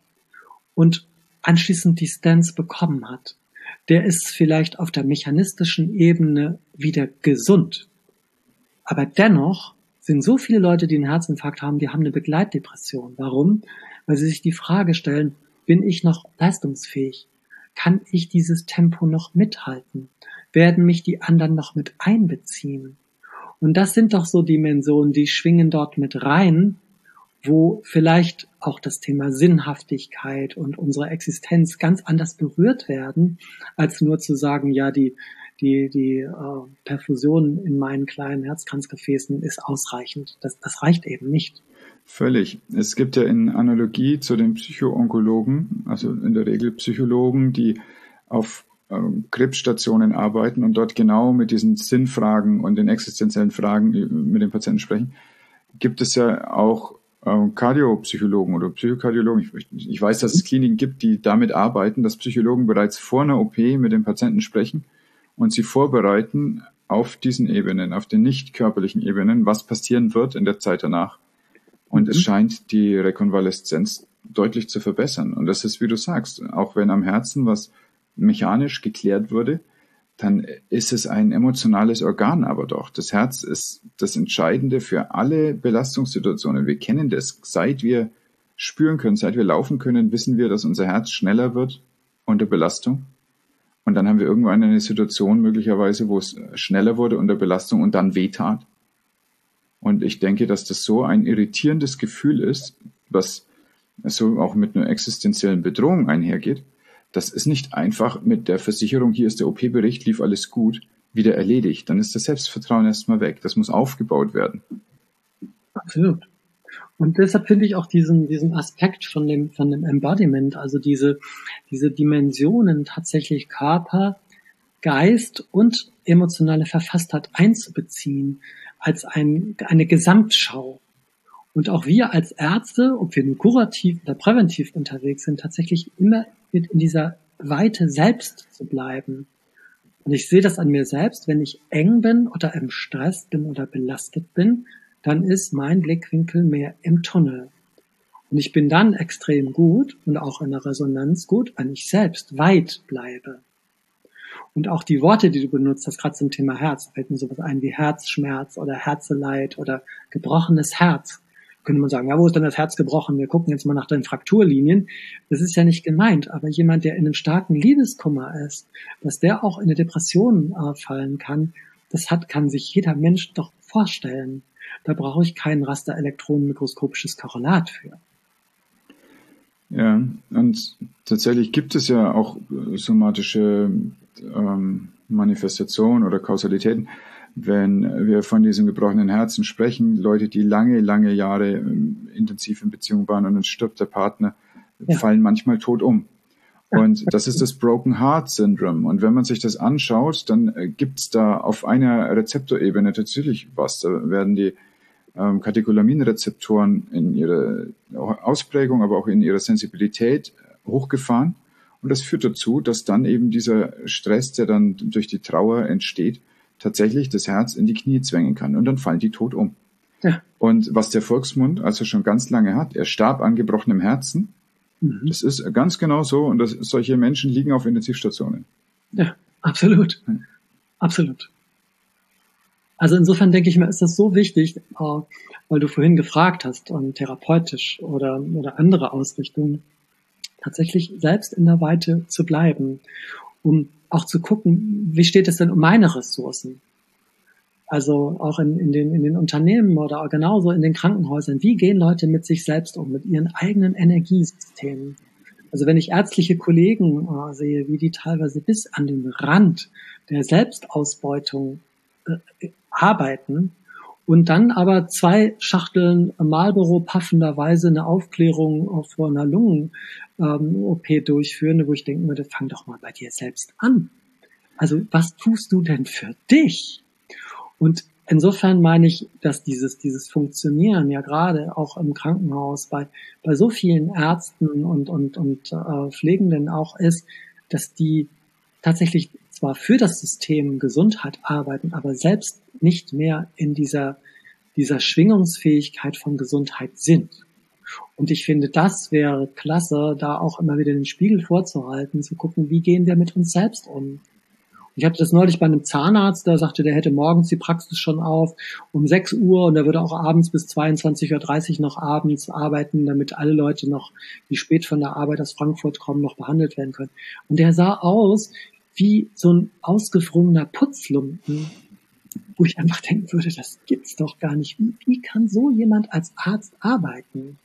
und anschließend die Stents bekommen hat, der ist vielleicht auf der mechanistischen Ebene wieder gesund. Aber dennoch sind so viele Leute, die einen Herzinfarkt haben, die haben eine Begleitdepression. Warum? Weil sie sich die Frage stellen, bin ich noch leistungsfähig? Kann ich dieses Tempo noch mithalten? Werden mich die anderen noch mit einbeziehen? Und das sind doch so Dimensionen, die schwingen dort mit rein, wo vielleicht auch das Thema Sinnhaftigkeit und unsere Existenz ganz anders berührt werden, als nur zu sagen, ja, die die die äh, Perfusion in meinen kleinen Herzkranzgefäßen ist ausreichend. Das, das reicht eben nicht. Völlig. Es gibt ja in Analogie zu den Psychoonkologen, also in der Regel Psychologen, die auf ähm, Krebsstationen arbeiten und dort genau mit diesen Sinnfragen und den existenziellen Fragen mit den Patienten sprechen, gibt es ja auch Kardiopsychologen oder Psychokardiologen. Ich, ich weiß, dass es Kliniken gibt, die damit arbeiten, dass Psychologen bereits vor einer O P mit den Patienten sprechen und sie vorbereiten auf diesen Ebenen, auf den nicht körperlichen Ebenen, was passieren wird in der Zeit danach. Und mhm. es scheint die Rekonvaleszenz deutlich zu verbessern. Und das ist, wie du sagst, auch wenn am Herzen was mechanisch geklärt wurde, dann ist es ein emotionales Organ aber doch. Das Herz ist das Entscheidende für alle Belastungssituationen. Wir kennen das. Seit wir spüren können, seit wir laufen können, wissen wir, dass unser Herz schneller wird unter Belastung. Und dann haben wir irgendwann eine Situation möglicherweise, wo es schneller wurde unter Belastung und dann wehtat. Und ich denke, dass das so ein irritierendes Gefühl ist, was so auch mit einer existenziellen Bedrohung einhergeht. Das ist nicht einfach mit der Versicherung, hier ist der O P-Bericht, lief alles gut, wieder erledigt. Dann ist das Selbstvertrauen erstmal weg. Das muss aufgebaut werden. Absolut. Und deshalb finde ich auch diesen, diesen Aspekt von dem, von dem Embodiment, also diese, diese Dimensionen tatsächlich Körper, Geist und emotionale Verfasstheit einzubeziehen als ein, eine Gesamtschau. Und auch wir als Ärzte, ob wir nun kurativ oder präventiv unterwegs sind, tatsächlich immer in dieser Weite selbst zu bleiben. Und ich sehe das an mir selbst, wenn ich eng bin oder im Stress bin oder belastet bin, dann ist mein Blickwinkel mehr im Tunnel. Und ich bin dann extrem gut und auch in der Resonanz gut, wenn ich selbst weit bleibe. Und auch die Worte, die du benutzt hast, gerade zum Thema Herz, fällt mir sowas ein wie Herzschmerz oder Herzeleid oder gebrochenes Herz. Könnte man sagen, ja, wo ist denn das Herz gebrochen? Wir gucken jetzt mal nach den Frakturlinien. Das ist ja nicht gemeint, aber jemand, der in einem starken Liebeskummer ist, dass der auch in eine Depression äh, fallen kann, das hat, kann sich jeder Mensch doch vorstellen. Da brauche ich kein Rasterelektronenmikroskopisches Korrelat für. Ja, und tatsächlich gibt es ja auch somatische ähm, Manifestationen oder Kausalitäten. Wenn wir von diesem gebrochenen Herzen sprechen, Leute, die lange, lange Jahre ähm, intensiv in Beziehung waren und dann stirbt der Partner, ja. fallen manchmal tot um. Und das ist das Broken Heart Syndrome. Und wenn man sich das anschaut, dann äh, gibt's da auf einer Rezeptorebene natürlich was. Da werden die ähm, Katecholaminrezeptoren in ihrer Ausprägung, aber auch in ihrer Sensibilität hochgefahren. Und das führt dazu, dass dann eben dieser Stress, der dann durch die Trauer entsteht, tatsächlich das Herz in die Knie zwängen kann und dann fallen die tot um. Ja. Und was der Volksmund also schon ganz lange hat, er starb an gebrochenem Herzen, mhm. das ist ganz genau so und das, solche Menschen liegen auf Intensivstationen. Ja, absolut. Ja. Absolut. Also insofern denke ich mir, ist das so wichtig, weil du vorhin gefragt hast, therapeutisch oder, oder andere Ausrichtungen, tatsächlich selbst in der Weite zu bleiben, um auch zu gucken, wie steht es denn um meine Ressourcen? Also auch in, in, den, in den Unternehmen oder auch genauso in den Krankenhäusern. Wie gehen Leute mit sich selbst um, mit ihren eigenen Energiesystemen? Also wenn ich ärztliche Kollegen äh, sehe, wie die teilweise bis an den Rand der Selbstausbeutung äh, arbeiten und dann aber zwei Schachteln Marlboro paffenderweise eine Aufklärung vor einer Lungen-O P ähm, durchführen, wo ich denken würde, fang doch mal bei dir selbst an. Also was tust du denn für dich? Und insofern meine ich, dass dieses dieses Funktionieren ja gerade auch im Krankenhaus bei bei so vielen Ärzten und und und äh, Pflegenden auch ist, dass die tatsächlich zwar für das System Gesundheit arbeiten, aber selbst nicht mehr in dieser dieser Schwingungsfähigkeit von Gesundheit sind. Und ich finde, das wäre klasse, da auch immer wieder den Spiegel vorzuhalten, zu gucken, wie gehen wir mit uns selbst um. Ich hatte das neulich bei einem Zahnarzt, der sagte, der hätte morgens die Praxis schon auf um sechs Uhr und er würde auch abends bis zweiundzwanzig Uhr dreißig noch abends arbeiten, damit alle Leute noch, die spät von der Arbeit aus Frankfurt kommen, noch behandelt werden können. Und der sah aus wie so ein ausgefrorener Putzlumpen, wo ich einfach denken würde, das gibt's doch gar nicht. Wie, wie kann so jemand als Arzt arbeiten?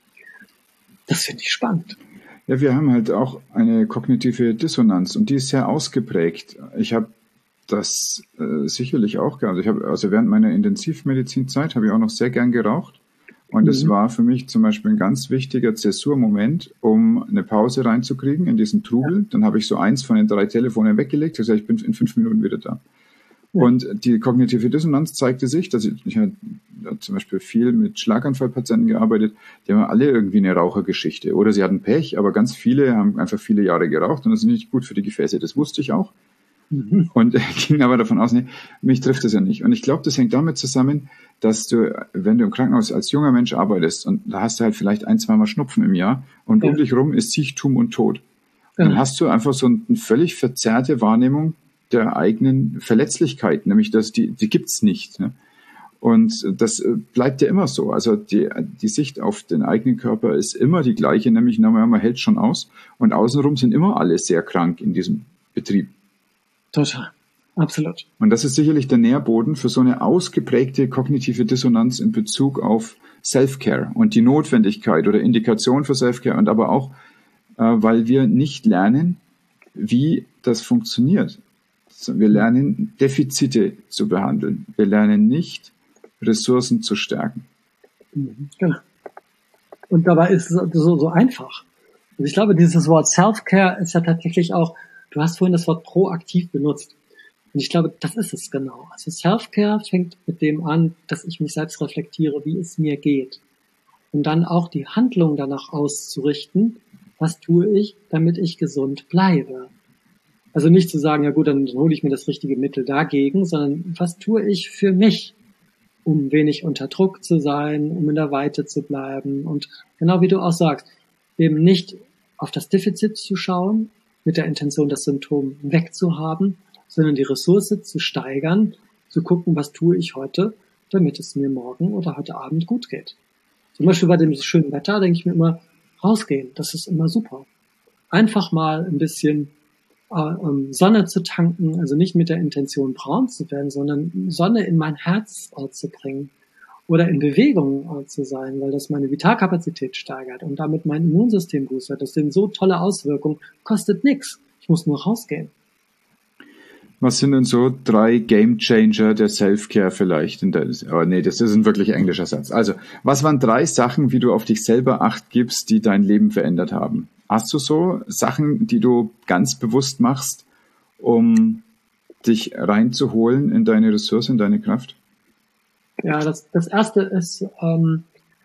Das finde ich spannend. Ja, wir haben halt auch eine kognitive Dissonanz und die ist sehr ausgeprägt. Ich habe das äh, sicherlich auch gehabt. Ich habe also während meiner Intensivmedizinzeit habe ich auch noch sehr gern geraucht und es mhm. war für mich zum Beispiel ein ganz wichtiger Zäsurmoment, um eine Pause reinzukriegen in diesen Trubel. Ja. Dann habe ich so eins von den drei Telefonen weggelegt. Ich habe gesagt, ich bin in fünf Minuten wieder da. Ja. Und die kognitive Dissonanz zeigte sich, dass ich, ich habe zum Beispiel viel mit Schlaganfallpatienten gearbeitet, die haben alle irgendwie eine Rauchergeschichte. Oder sie hatten Pech, aber ganz viele haben einfach viele Jahre geraucht und das ist nicht gut für die Gefäße. Das wusste ich auch. Mhm. Und ging aber davon aus, nee, mich trifft das ja nicht. Und ich glaube, das hängt damit zusammen, dass du, wenn du im Krankenhaus als junger Mensch arbeitest und da hast du halt vielleicht ein, zweimal Schnupfen im Jahr und ja. um dich rum ist Siechtum und Tod. Ja. Dann hast du einfach so eine völlig verzerrte Wahrnehmung der eigenen Verletzlichkeit, nämlich dass die, die gibt's nicht. Ne? Und das bleibt ja immer so. Also die, die Sicht auf den eigenen Körper ist immer die gleiche, nämlich na, man hält schon aus und außenrum sind immer alle sehr krank in diesem Betrieb. Total, absolut. Und das ist sicherlich der Nährboden für so eine ausgeprägte kognitive Dissonanz in Bezug auf Self-Care und die Notwendigkeit oder Indikation für Self-Care und aber auch, äh, weil wir nicht lernen, wie das funktioniert. Wir lernen, Defizite zu behandeln. Wir lernen nicht, Ressourcen zu stärken. Genau. Und dabei ist es so, so einfach. Und ich glaube, dieses Wort Self-Care ist ja tatsächlich auch, du hast vorhin das Wort proaktiv benutzt. Und ich glaube, das ist es genau. Also Self-Care fängt mit dem an, dass ich mich selbst reflektiere, wie es mir geht. Und dann auch die Handlung danach auszurichten, was tue ich, damit ich gesund bleibe? Also nicht zu sagen, ja gut, dann hole ich mir das richtige Mittel dagegen, sondern was tue ich für mich, um wenig unter Druck zu sein, um in der Weite zu bleiben und genau wie du auch sagst, eben nicht auf das Defizit zu schauen, mit der Intention, das Symptom wegzuhaben, sondern die Ressource zu steigern, zu gucken, was tue ich heute, damit es mir morgen oder heute Abend gut geht. Zum Beispiel bei dem schönen Wetter denke ich mir immer, rausgehen, das ist immer super. Einfach mal ein bisschen äh, Sonne zu tanken, also nicht mit der Intention braun zu werden, sondern Sonne in mein Herz äh, zu bringen oder in Bewegung äh, zu sein, weil das meine Vitalkapazität steigert und damit mein Immunsystem boostert. Das sind so tolle Auswirkungen, kostet nichts. Ich muss nur rausgehen. Was sind denn so drei Game Changer der Self-Care vielleicht? In der, oh nee, das ist ein wirklich englischer Satz. Also, was waren drei Sachen, wie du auf dich selber Acht gibst, die dein Leben verändert haben? Hast du so Sachen, die du ganz bewusst machst, um dich reinzuholen in deine Ressource, in deine Kraft? Ja, das, das erste ist, ähm,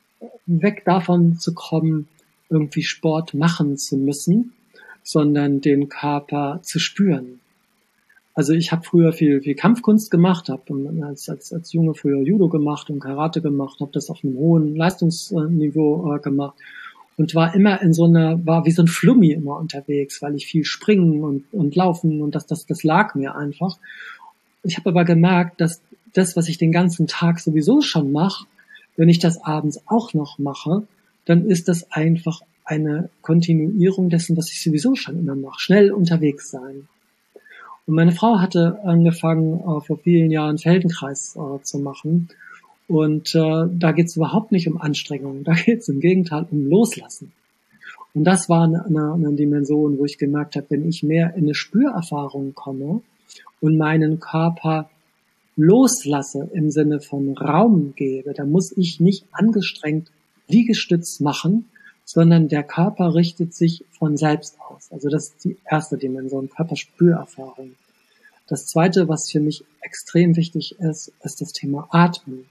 weg davon zu kommen, irgendwie Sport machen zu müssen, sondern den Körper zu spüren. Also ich habe früher viel, viel Kampfkunst gemacht, habe als, als, als Junge früher Judo gemacht und Karate gemacht, habe das auf einem hohen Leistungsniveau äh, gemacht und war immer in so einer, war wie so ein Flummi immer unterwegs, weil ich viel springen und, und laufen und das, das, das lag mir einfach. Ich habe aber gemerkt, dass das, was ich den ganzen Tag sowieso schon mache, wenn ich das abends auch noch mache, dann ist das einfach eine Kontinuierung dessen, was ich sowieso schon immer mache. Schnell unterwegs sein. Und meine Frau hatte angefangen, äh, vor vielen Jahren Feldenkreis äh, zu machen. Und äh, da geht es überhaupt nicht um Anstrengung. Da geht es im Gegenteil um Loslassen. Und das war eine, eine, eine Dimension, wo ich gemerkt habe, wenn ich mehr in eine Spürerfahrung komme und meinen Körper loslasse im Sinne von Raum gebe, da muss ich nicht angestrengt Liegestütz machen, sondern der Körper richtet sich von selbst aus. Also das ist die erste Dimension, Körperspürerfahrung. Das zweite, was für mich extrem wichtig ist, ist das Thema Atmen.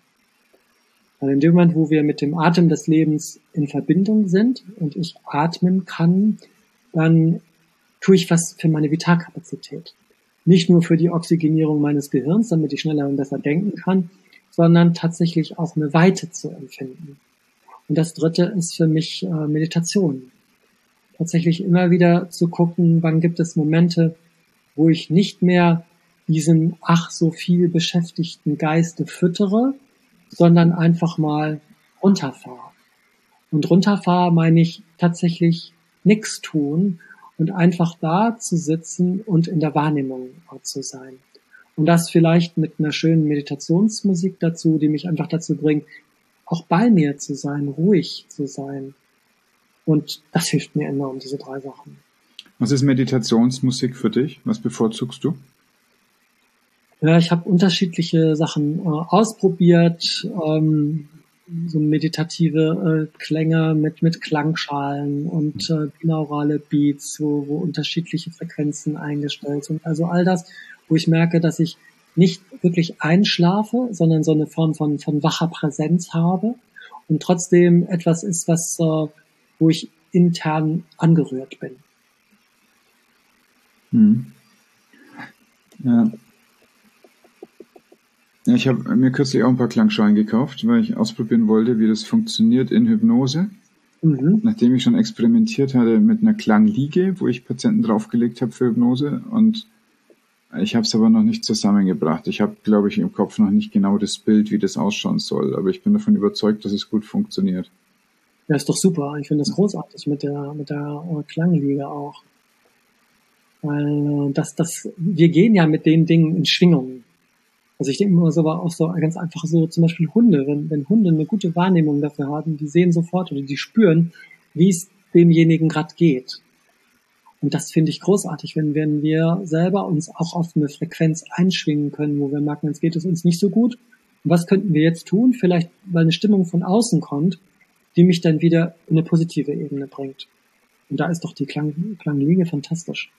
Weil in dem Moment, wo wir mit dem Atem des Lebens in Verbindung sind und ich atmen kann, dann tue ich was für meine Vitalkapazität. Nicht nur für die Oxygenierung meines Gehirns, damit ich schneller und besser denken kann, sondern tatsächlich auch eine Weite zu empfinden. Und das dritte ist für mich äh, Meditation. Tatsächlich immer wieder zu gucken, wann gibt es Momente, wo ich nicht mehr diesen ach so viel beschäftigten Geiste füttere, sondern einfach mal runterfahre. Und runterfahre meine ich tatsächlich nichts tun und einfach da zu sitzen und in der Wahrnehmung zu sein. Und das vielleicht mit einer schönen Meditationsmusik dazu, die mich einfach dazu bringt, auch bei mir zu sein, ruhig zu sein. Und das hilft mir enorm, diese drei Sachen. Was ist Meditationsmusik für dich? Was bevorzugst du? Ja, ich habe unterschiedliche Sachen äh, ausprobiert, ähm, so meditative äh, Klänge mit mit Klangschalen und äh, binaurale Beats, wo, wo unterschiedliche Frequenzen eingestellt sind. Also all das, wo ich merke, dass ich nicht wirklich einschlafe, sondern so eine Form von von wacher Präsenz habe und trotzdem etwas ist, was äh, wo ich intern angerührt bin. Hm. Ja. Ja, ich habe mir kürzlich auch ein paar Klangschalen gekauft, weil ich ausprobieren wollte, wie das funktioniert in Hypnose. Mhm. Nachdem ich schon experimentiert hatte mit einer Klangliege, wo ich Patienten draufgelegt habe für Hypnose, und ich habe es aber noch nicht zusammengebracht. Ich habe, glaube ich, im Kopf noch nicht genau das Bild, wie das ausschauen soll, aber ich bin davon überzeugt, dass es gut funktioniert. Ja, ist doch super. Ich finde das großartig mit der mit der Klangliege auch. Weil das, das, wir gehen ja mit den Dingen in Schwingungen. Also ich denke immer so, aber auch so ganz einfach so, zum Beispiel Hunde, wenn, wenn Hunde eine gute Wahrnehmung dafür haben, die sehen sofort oder die spüren, wie es demjenigen gerade geht. Und das finde ich großartig, wenn, wenn wir selber uns auch auf eine Frequenz einschwingen können, wo wir merken, jetzt geht es uns nicht so gut. Und was könnten wir jetzt tun? Vielleicht, weil eine Stimmung von außen kommt, die mich dann wieder in eine positive Ebene bringt. Und da ist doch die Klang, Klangliege fantastisch.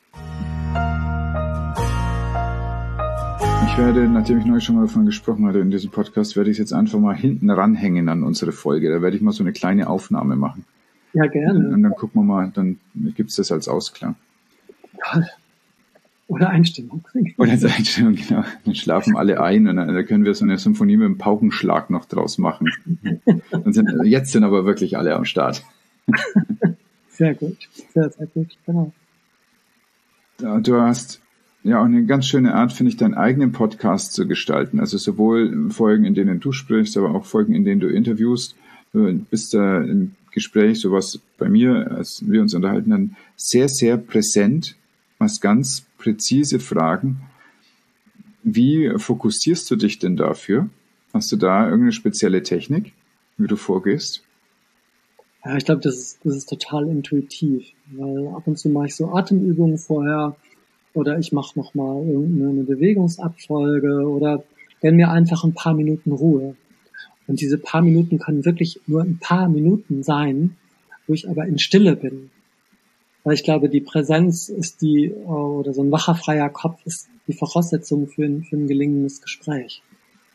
Ich werde, nachdem ich neulich schon mal davon gesprochen hatte in diesem Podcast, werde ich es jetzt einfach mal hinten ranhängen an unsere Folge. Da werde ich mal so eine kleine Aufnahme machen. Ja, gerne. Und dann gucken wir mal, dann gibt's das als Ausklang. Toll. Oder Einstimmung. Oder als Einstimmung, genau. Dann schlafen alle ein und dann, dann können wir so eine Symphonie mit einem Paukenschlag noch draus machen. Und sind, jetzt sind aber wirklich alle am Start. Sehr gut. Sehr, sehr gut. Genau. Du hast ja auch eine ganz schöne Art, finde ich, deinen eigenen Podcast zu gestalten. Also sowohl Folgen, in denen du sprichst, aber auch Folgen, in denen du interviewst. Du bist da im Gespräch, sowas bei mir, als wir uns unterhalten, dann sehr, sehr präsent, hast ganz präzise Fragen. Wie fokussierst du dich denn dafür? Hast du da irgendeine spezielle Technik, wie du vorgehst? Ja, ich glaube, das ist, das ist total intuitiv, weil ab und zu mache ich so Atemübungen vorher oder ich mache nochmal irgendeine Bewegungsabfolge oder gönn mir einfach ein paar Minuten Ruhe. Und diese paar Minuten können wirklich nur ein paar Minuten sein, wo ich aber in Stille bin. Weil ich glaube, die Präsenz ist die, oder so ein wacher, freier Kopf ist die Voraussetzung für ein, für ein gelingendes Gespräch.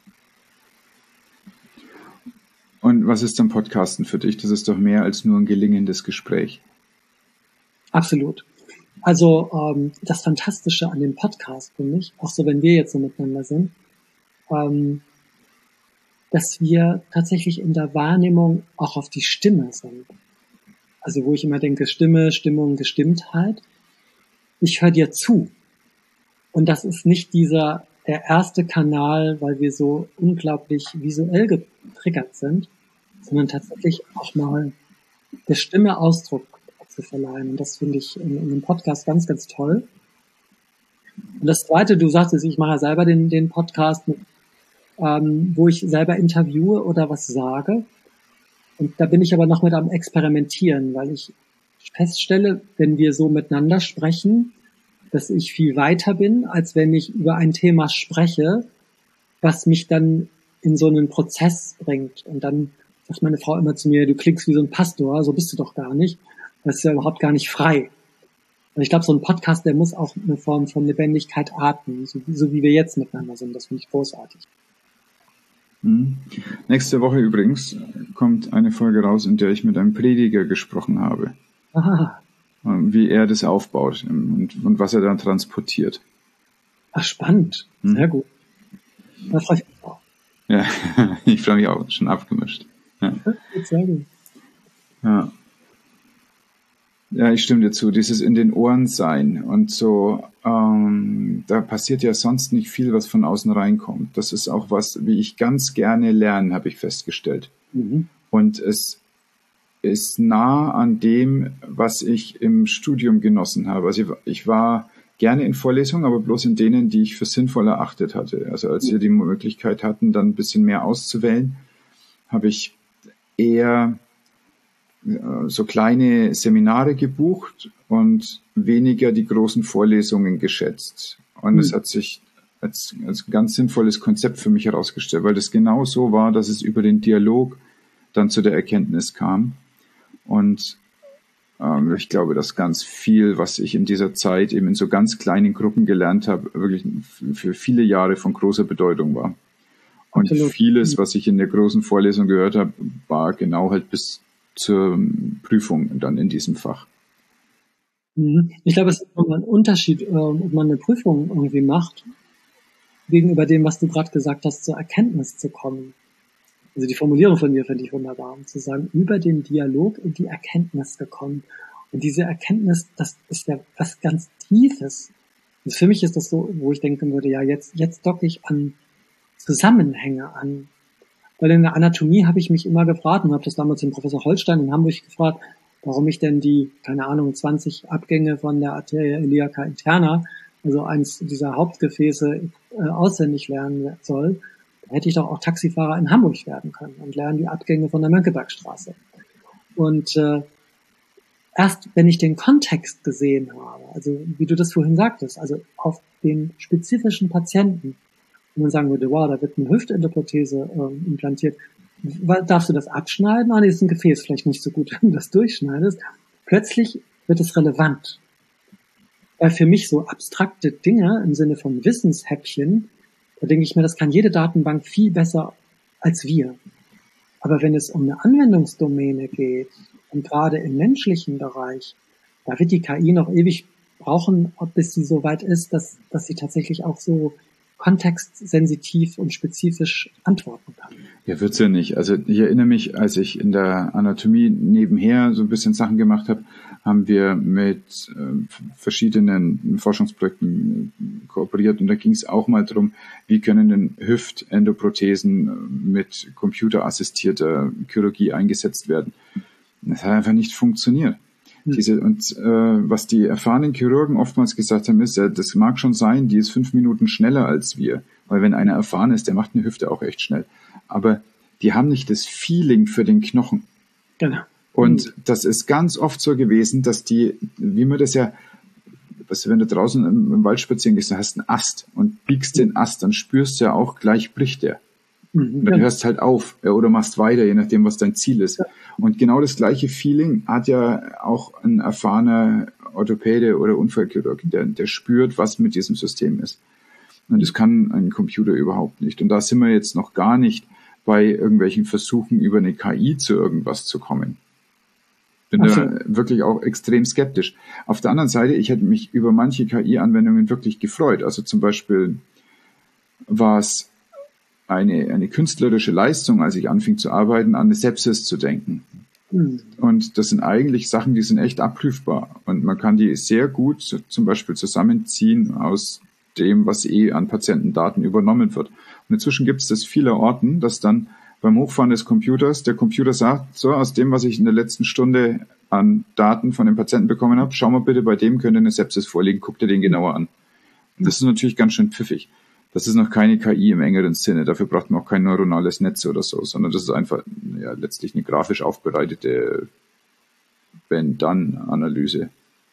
Und was ist dann Podcasten für dich? Das ist doch mehr als nur ein gelingendes Gespräch. Absolut. Also ähm, das Fantastische an dem Podcast finde ich, auch so wenn wir jetzt so miteinander sind, ähm, dass wir tatsächlich in der Wahrnehmung auch auf die Stimme sind. Also wo ich immer denke, Stimme, Stimmung, Gestimmtheit. Ich höre dir zu. Und das ist nicht dieser, der erste Kanal, weil wir so unglaublich visuell getriggert sind, sondern tatsächlich auch mal der Stimme Ausdruck zu verleihen. Und das finde ich in, in einem Podcast ganz, ganz toll. Und das Zweite, du sagtest, ich mache ja selber den, den Podcast, mit, ähm, wo ich selber interviewe oder was sage. Und da bin ich aber noch mit am Experimentieren, weil ich feststelle, wenn wir so miteinander sprechen, dass ich viel weiter bin, als wenn ich über ein Thema spreche, was mich dann in so einen Prozess bringt. Und dann sagt meine Frau immer zu mir, du klingst wie so ein Pastor, so bist du doch gar nicht. Das ist ja überhaupt gar nicht frei. Und ich glaube, so ein Podcast, der muss auch eine Form von Lebendigkeit atmen, so, so wie wir jetzt miteinander sind. Das finde ich großartig. Hm. Nächste Woche übrigens kommt eine Folge raus, in der ich mit einem Prediger gesprochen habe. Aha. Wie er das aufbaut und, und was er dann transportiert. Ach, spannend. Sehr hm. gut. Da freue ich mich auch. Ja, ich freue mich auch. Schon abgemischt. Ja. Sehr gut. Ja. Ja, ich stimme dir zu. Dieses in den Ohren sein und so, ähm, da passiert ja sonst nicht viel, was von außen reinkommt. Das ist auch was, wie ich ganz gerne lerne, habe ich festgestellt. Mhm. Und es ist nah an dem, was ich im Studium genossen habe. Also ich, ich war gerne in Vorlesungen, aber bloß in denen, die ich für sinnvoll erachtet hatte. Also als wir die Möglichkeit hatten, dann ein bisschen mehr auszuwählen, habe ich eher so kleine Seminare gebucht und weniger die großen Vorlesungen geschätzt. Und mhm. es hat sich als, als ganz sinnvolles Konzept für mich herausgestellt, weil das genau so war, dass es über den Dialog dann zu der Erkenntnis kam. Und ähm, ich glaube, dass ganz viel, was ich in dieser Zeit eben in so ganz kleinen Gruppen gelernt habe, wirklich für viele Jahre von großer Bedeutung war. Und Absolut. Vieles, was ich in der großen Vorlesung gehört habe, war genau halt bis zur Prüfung dann in diesem Fach. Ich glaube, es ist nochmal ein Unterschied, ob man eine Prüfung irgendwie macht, gegenüber dem, was du gerade gesagt hast, zur Erkenntnis zu kommen. Also die Formulierung von dir finde ich wunderbar, um zu sagen, über den Dialog in die Erkenntnis gekommen. Und diese Erkenntnis, das ist ja was ganz Tiefes. Und für mich ist das so, wo ich denken würde, ja, jetzt, jetzt docke ich an Zusammenhänge an. Weil in der Anatomie habe ich mich immer gefragt und habe das damals den Professor Holstein in Hamburg gefragt, warum ich denn die, keine Ahnung, zwanzig Abgänge von der Arteria iliaca interna, also eins dieser Hauptgefäße, äh, auswendig lernen soll. Da hätte ich doch auch Taxifahrer in Hamburg werden können und lernen die Abgänge von der Mönckebergstraße. Und äh, erst wenn ich den Kontext gesehen habe, also wie du das vorhin sagtest, also auf den spezifischen Patienten, und man sagen würde, wow, da wird eine Hüftendoprothese ähm, implantiert. Darfst du das abschneiden? Ah, nee, ist ein Gefäß vielleicht nicht so gut, wenn du das durchschneidest. Plötzlich wird es relevant. Weil für mich so abstrakte Dinge im Sinne von Wissenshäppchen, da denke ich mir, das kann jede Datenbank viel besser als wir. Aber wenn es um eine Anwendungsdomäne geht, Und gerade im menschlichen Bereich, da wird die K I noch ewig brauchen, bis sie so weit ist, dass, dass sie tatsächlich auch so kontextsensitiv und spezifisch antworten kann. Ja, wird's ja nicht. Also ich erinnere mich, als ich in der Anatomie nebenher so ein bisschen Sachen gemacht habe, haben wir mit äh, verschiedenen Forschungsprojekten äh, kooperiert und da ging es auch mal darum, wie können denn Hüftendoprothesen mit computerassistierter Chirurgie eingesetzt werden. Das hat einfach nicht funktioniert. Diese, und äh, was die erfahrenen Chirurgen oftmals gesagt haben, ist, ja, das mag schon sein, die ist fünf Minuten schneller als wir. Weil wenn einer erfahren ist, der macht eine Hüfte auch echt schnell. Aber die haben nicht das Feeling für den Knochen. Genau. Und mhm. das ist ganz oft so gewesen, dass die, wie man das ja, was, wenn du draußen im, im Wald spazieren gehst, dann hast du einen Ast und biegst den Ast, dann spürst du ja auch, gleich bricht der. Und dann hörst halt auf oder machst weiter, je nachdem, was dein Ziel ist. Und genau das gleiche Feeling hat ja auch ein erfahrener Orthopäde oder Unfallchirurg, der, der spürt, was mit diesem System ist. Und das kann ein Computer überhaupt nicht. Und da sind wir jetzt noch gar nicht bei irgendwelchen Versuchen, über eine K I zu irgendwas zu kommen. Bin da wirklich auch extrem skeptisch. Auf der anderen Seite, ich hätte mich über manche K I-Anwendungen wirklich gefreut. Also zum Beispiel war es eine, eine künstlerische Leistung, als ich anfing zu arbeiten, an eine Sepsis zu denken. Mhm. Und das sind eigentlich Sachen, die sind echt abprüfbar. Und man kann die sehr gut zum Beispiel zusammenziehen aus dem, was eh an Patientendaten übernommen wird. Und inzwischen gibt es das vielerorten, dass dann beim Hochfahren des Computers der Computer sagt, so, aus dem, was ich in der letzten Stunde an Daten von dem Patienten bekommen habe, schau mal bitte, bei dem könnte eine Sepsis vorliegen, guck dir den genauer an. Und das ist natürlich ganz schön pfiffig. Das ist noch keine K I im engeren Sinne. Dafür braucht man auch kein neuronales Netz oder so, sondern das ist einfach ja, letztlich eine grafisch aufbereitete Wenn-Dann-Analyse.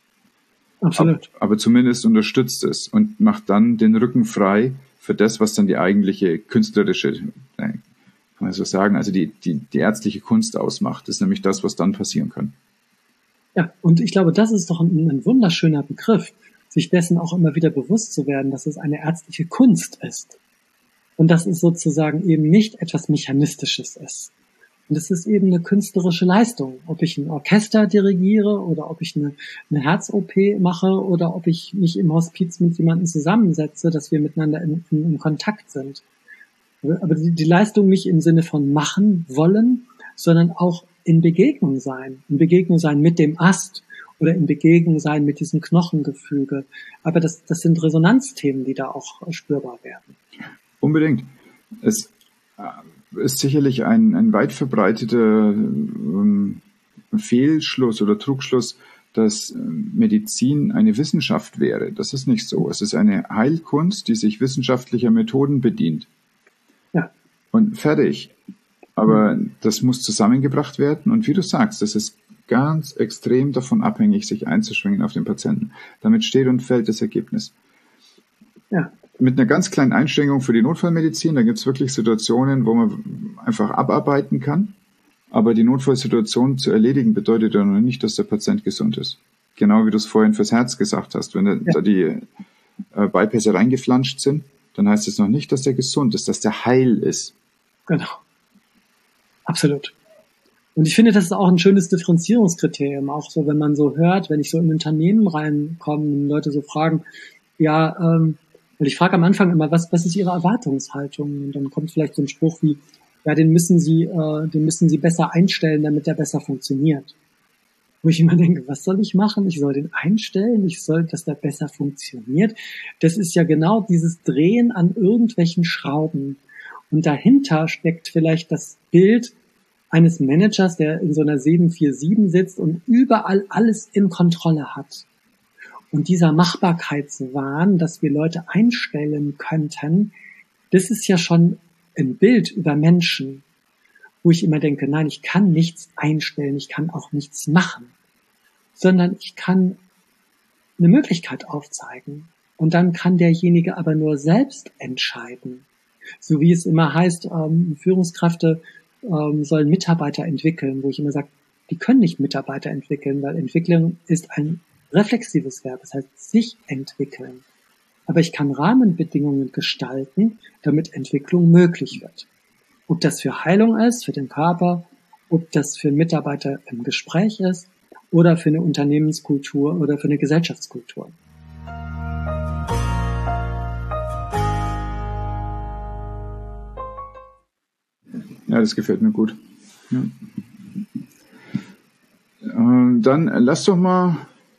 Absolut. Aber, aber zumindest unterstützt es und macht dann den Rücken frei für das, was dann die eigentliche künstlerische, kann man so sagen, also die, die, die ärztliche Kunst ausmacht. Das ist nämlich das, was dann passieren kann. Ja, und ich glaube, das ist doch ein, ein wunderschöner Begriff, sich dessen auch immer wieder bewusst zu werden, dass es eine ärztliche Kunst ist. Und dass es sozusagen eben nicht etwas Mechanistisches ist. Und es ist eben eine künstlerische Leistung. Ob ich ein Orchester dirigiere oder ob ich eine, eine Herz-O P mache oder ob ich mich im Hospiz mit jemandem zusammensetze, dass wir miteinander in, in, in Kontakt sind. Aber die, die Leistung nicht im Sinne von machen wollen, sondern auch in Begegnung sein. In Begegnung sein mit dem Ast oder in Begegnung sein mit diesem Knochengefüge. Aber das, das sind Resonanzthemen, die da auch spürbar werden. Unbedingt. Es ist sicherlich ein, ein weit verbreiteter ähm, Fehlschluss oder Trugschluss, dass Medizin eine Wissenschaft wäre. Das ist nicht so. Es ist eine Heilkunst, die sich wissenschaftlicher Methoden bedient. Ja. Und fertig. Aber das muss zusammengebracht werden. Und wie du sagst, das ist ganz extrem davon abhängig, sich einzuschwingen auf den Patienten. Damit steht und fällt das Ergebnis. Ja. Mit einer ganz kleinen Einschränkung für die Notfallmedizin, da gibt es wirklich Situationen, wo man einfach abarbeiten kann. Aber die Notfallsituation zu erledigen bedeutet ja noch nicht, dass der Patient gesund ist. Genau wie du es vorhin fürs Herz gesagt hast. Wenn da, ja. da die äh, Bypässe reingeflanscht sind, dann heißt es noch nicht, dass der gesund ist, dass der heil ist. Genau. Absolut. Und ich finde, das ist auch ein schönes Differenzierungskriterium. Auch so, wenn man so hört, wenn ich so in Unternehmen reinkomme und Leute so fragen, ja, ähm, weil ich frage am Anfang immer, was, was ist Ihre Erwartungshaltung? Und dann kommt vielleicht so ein Spruch wie, ja, den müssen Sie, äh, den müssen Sie besser einstellen, damit der besser funktioniert. Wo ich immer denke, was soll ich machen? Ich soll den einstellen? Ich soll, dass der besser funktioniert? Das ist ja genau dieses Drehen an irgendwelchen Schrauben. Und dahinter steckt vielleicht das Bild eines Managers, der in so einer sieben vier sieben sitzt und überall alles in Kontrolle hat. Und dieser Machbarkeitswahn, dass wir Leute einstellen könnten, das ist ja schon ein Bild über Menschen, wo ich immer denke, nein, ich kann nichts einstellen, ich kann auch nichts machen, sondern ich kann eine Möglichkeit aufzeigen. Und dann kann derjenige aber nur selbst entscheiden. So wie es immer heißt, ähm, Führungskräfte ähm, sollen Mitarbeiter entwickeln, wo ich immer sage, die können nicht Mitarbeiter entwickeln, weil Entwicklung ist ein reflexives Verb, das heißt sich entwickeln. Aber ich kann Rahmenbedingungen gestalten, damit Entwicklung möglich wird. Ob das für Heilung ist, für den Körper ob das für Mitarbeiter im Gespräch ist oder für eine Unternehmenskultur oder für eine Gesellschaftskultur. Ja, das gefällt mir gut. Ja. Ähm, dann lass doch mal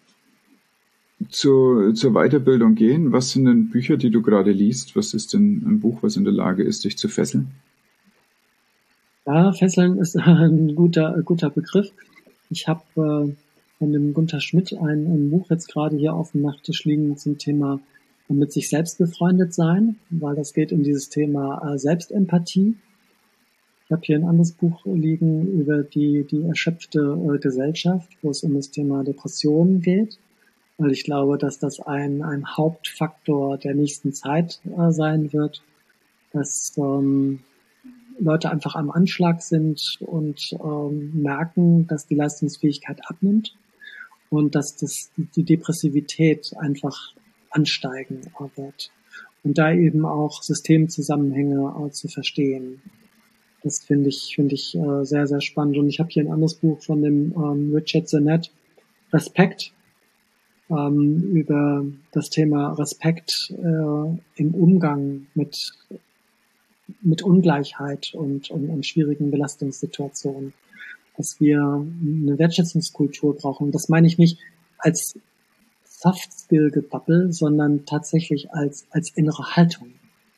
zu, zur Weiterbildung gehen. Was sind denn Bücher, die du gerade liest? Was ist denn ein Buch, was in der Lage ist, dich zu fesseln? Ja, fesseln ist ein guter, guter Begriff. Ich habe äh, von dem Gunther Schmidt ein, ein Buch jetzt gerade hier auf dem Nachttisch liegen zum Thema mit sich selbst befreundet sein, weil das geht um dieses Thema äh, Selbstempathie. Ich habe hier ein anderes Buch liegen über die, die erschöpfte äh, Gesellschaft, wo es um das Thema Depressionen geht, weil ich glaube, dass das ein, ein Hauptfaktor der nächsten Zeit äh, sein wird, dass ähm, Leute einfach am Anschlag sind und ähm, merken, dass die Leistungsfähigkeit abnimmt und dass das, die Depressivität einfach ansteigen wird. Und da eben auch Systemzusammenhänge äh, zu verstehen. Das finde ich, finde ich äh, sehr, sehr spannend. Und ich habe hier ein anderes Buch von dem ähm, Richard Sennett, Respekt, ähm, über das Thema Respekt äh, im Umgang mit mit Ungleichheit und, und, und schwierigen Belastungssituationen, dass wir eine Wertschätzungskultur brauchen. Das meine ich nicht als Soft-Skill-Gebabbel, sondern tatsächlich als, als innere Haltung.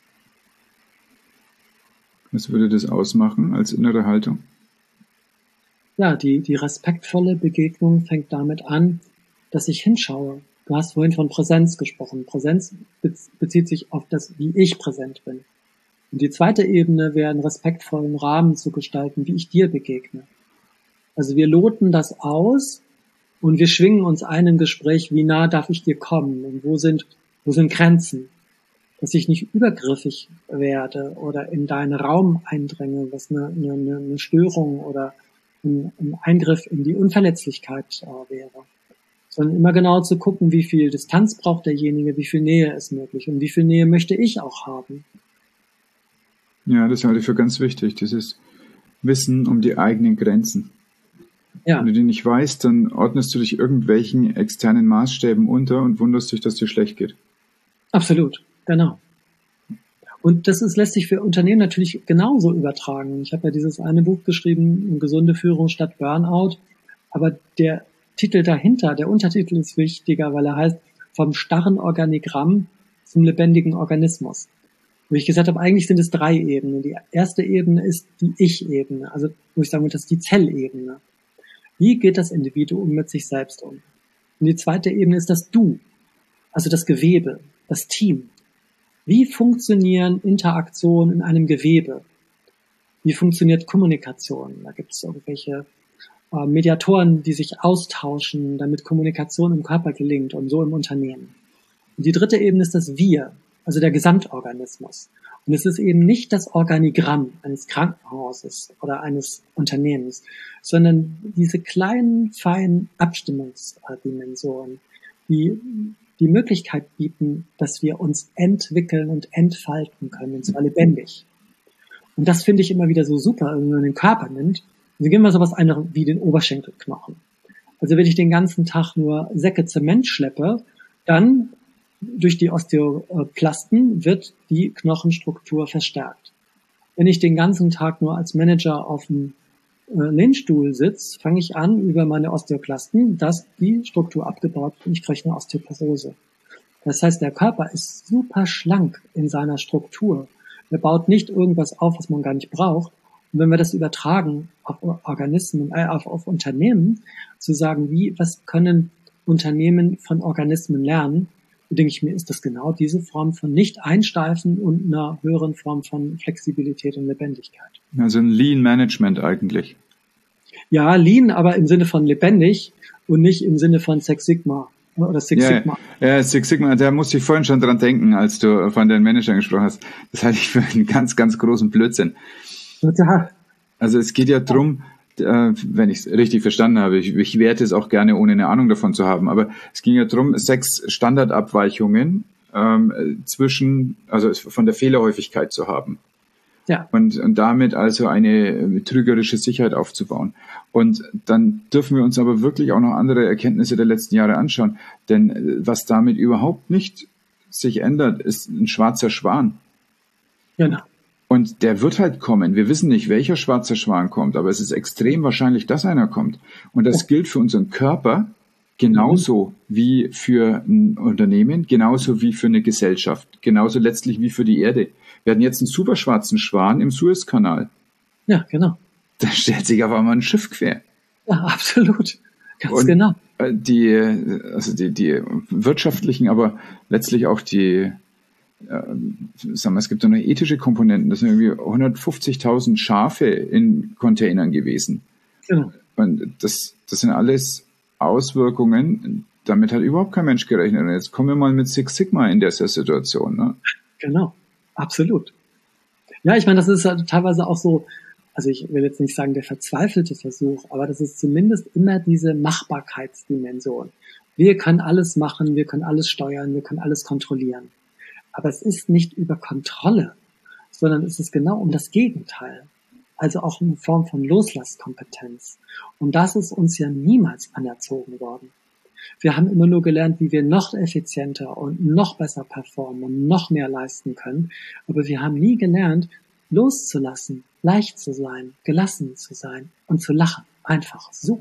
Was würde das ausmachen als innere Haltung? Ja, die, die respektvolle Begegnung fängt damit an, dass ich hinschaue. Du hast vorhin von Präsenz gesprochen. Präsenz bezieht sich auf das, wie ich präsent bin. Und die zweite Ebene wäre, einen respektvollen Rahmen zu gestalten, wie ich dir begegne. Also wir loten das aus und wir schwingen uns ein im Gespräch, wie nah darf ich dir kommen und wo sind, wo sind Grenzen. Dass ich nicht übergriffig werde oder in deinen Raum eindränge, was eine, eine, eine Störung oder ein, ein Eingriff in die Unverletzlichkeit äh, wäre. Sondern immer genau zu gucken, wie viel Distanz braucht derjenige, wie viel Nähe ist möglich und wie viel Nähe möchte ich auch haben. Ja, das halte ich für ganz wichtig, dieses Wissen um die eigenen Grenzen. Ja. Wenn du die nicht weißt, dann ordnest du dich irgendwelchen externen Maßstäben unter und wunderst dich, dass dir schlecht geht. Absolut, genau. Und das ist, lässt sich für Unternehmen natürlich genauso übertragen. Ich habe ja dieses eine Buch geschrieben, Gesunde Führung statt Burnout, aber der Titel dahinter, der Untertitel ist wichtiger, weil er heißt, vom starren Organigramm zum lebendigen Organismus. Wo ich gesagt habe, eigentlich sind es drei Ebenen. Die erste Ebene ist die Ich-Ebene, also wo ich sagen würde, das ist die Zellebene. Wie geht das Individuum mit sich selbst um? Und die zweite Ebene ist das Du, also das Gewebe, das Team. Wie funktionieren Interaktionen in einem Gewebe? Wie funktioniert Kommunikation? Da gibt es irgendwelche äh, Mediatoren, die sich austauschen, damit Kommunikation im Körper gelingt und so im Unternehmen. Und die dritte Ebene ist das Wir, also der Gesamtorganismus. Und es ist eben nicht das Organigramm eines Krankenhauses oder eines Unternehmens, sondern diese kleinen, feinen Abstimmungsdimensionen, die die Möglichkeit bieten, dass wir uns entwickeln und entfalten können, und zwar lebendig. Und das finde ich immer wieder so super, wenn man den Körper nimmt. Also gehen wir sowas anderes wie den Oberschenkelknochen. Also wenn ich den ganzen Tag nur Säcke Zement schleppe, dann durch die Osteoplasten wird die Knochenstruktur verstärkt. Wenn ich den ganzen Tag nur als Manager auf dem äh, Lehnstuhl sitze, fange ich an, über meine Osteoklasten, dass die Struktur abgebaut wird und ich kriege eine Osteoporose. Das heißt, der Körper ist super schlank in seiner Struktur. Er baut nicht irgendwas auf, was man gar nicht braucht. Und wenn wir das übertragen auf Organismen, äh, auf, auf Unternehmen, zu sagen, wie, was können Unternehmen von Organismen lernen, denke ich mir, ist das genau diese Form von Nicht-Einsteifen und einer höheren Form von Flexibilität und Lebendigkeit. Also ein Lean-Management eigentlich. Ja, Lean, aber im Sinne von lebendig und nicht im Sinne von Six Sigma oder Six ja, Sigma. Ja, Six Sigma, da musste ich vorhin schon dran denken, als du von den Managern gesprochen hast. Das halte ich für einen ganz, ganz großen Blödsinn. Total. Also es geht ja drum, wenn ich es richtig verstanden habe, ich, ich werte es auch gerne, ohne eine Ahnung davon zu haben, aber es ging ja darum, sechs Standardabweichungen ähm, zwischen, also von der Fehlerhäufigkeit zu haben. Ja. Und, und damit also eine trügerische Sicherheit aufzubauen. Und dann dürfen wir uns aber wirklich auch noch andere Erkenntnisse der letzten Jahre anschauen. Denn was damit überhaupt nicht sich ändert, ist ein schwarzer Schwan. Genau. Und der wird halt kommen. Wir wissen nicht, welcher schwarze Schwan kommt, aber es ist extrem wahrscheinlich, dass einer kommt. Und das ja. gilt für unseren Körper genauso mhm. wie für ein Unternehmen, genauso wie für eine Gesellschaft, genauso letztlich wie für die Erde. Wir hatten jetzt einen superschwarzen Schwan im Suezkanal. Ja, genau. Da stellt sich aber mal ein Schiff quer. Ja, absolut. Ganz und genau. Die, also die, die wirtschaftlichen, aber letztlich auch die, äh, sagen wir, es gibt ja noch ethische Komponenten. Das sind irgendwie hundertfünfzigtausend Schafe in Containern gewesen. Genau. Und das, das sind alles Auswirkungen, damit hat überhaupt kein Mensch gerechnet. Und jetzt kommen wir mal mit Six Sigma in dieser Situation. Ne? Genau, absolut. Ja, ich meine, das ist halt teilweise auch so, also ich will jetzt nicht sagen der verzweifelte Versuch, aber das ist zumindest immer diese Machbarkeitsdimension. Wir können alles machen, wir können alles steuern, wir können alles kontrollieren. Aber es ist nicht über Kontrolle, sondern es ist genau um das Gegenteil. Also auch eine Form von Loslasskompetenz. Und das ist uns ja niemals anerzogen worden. Wir haben immer nur gelernt, wie wir noch effizienter und noch besser performen und noch mehr leisten können. Aber wir haben nie gelernt, loszulassen, leicht zu sein, gelassen zu sein und zu lachen. Einfach so.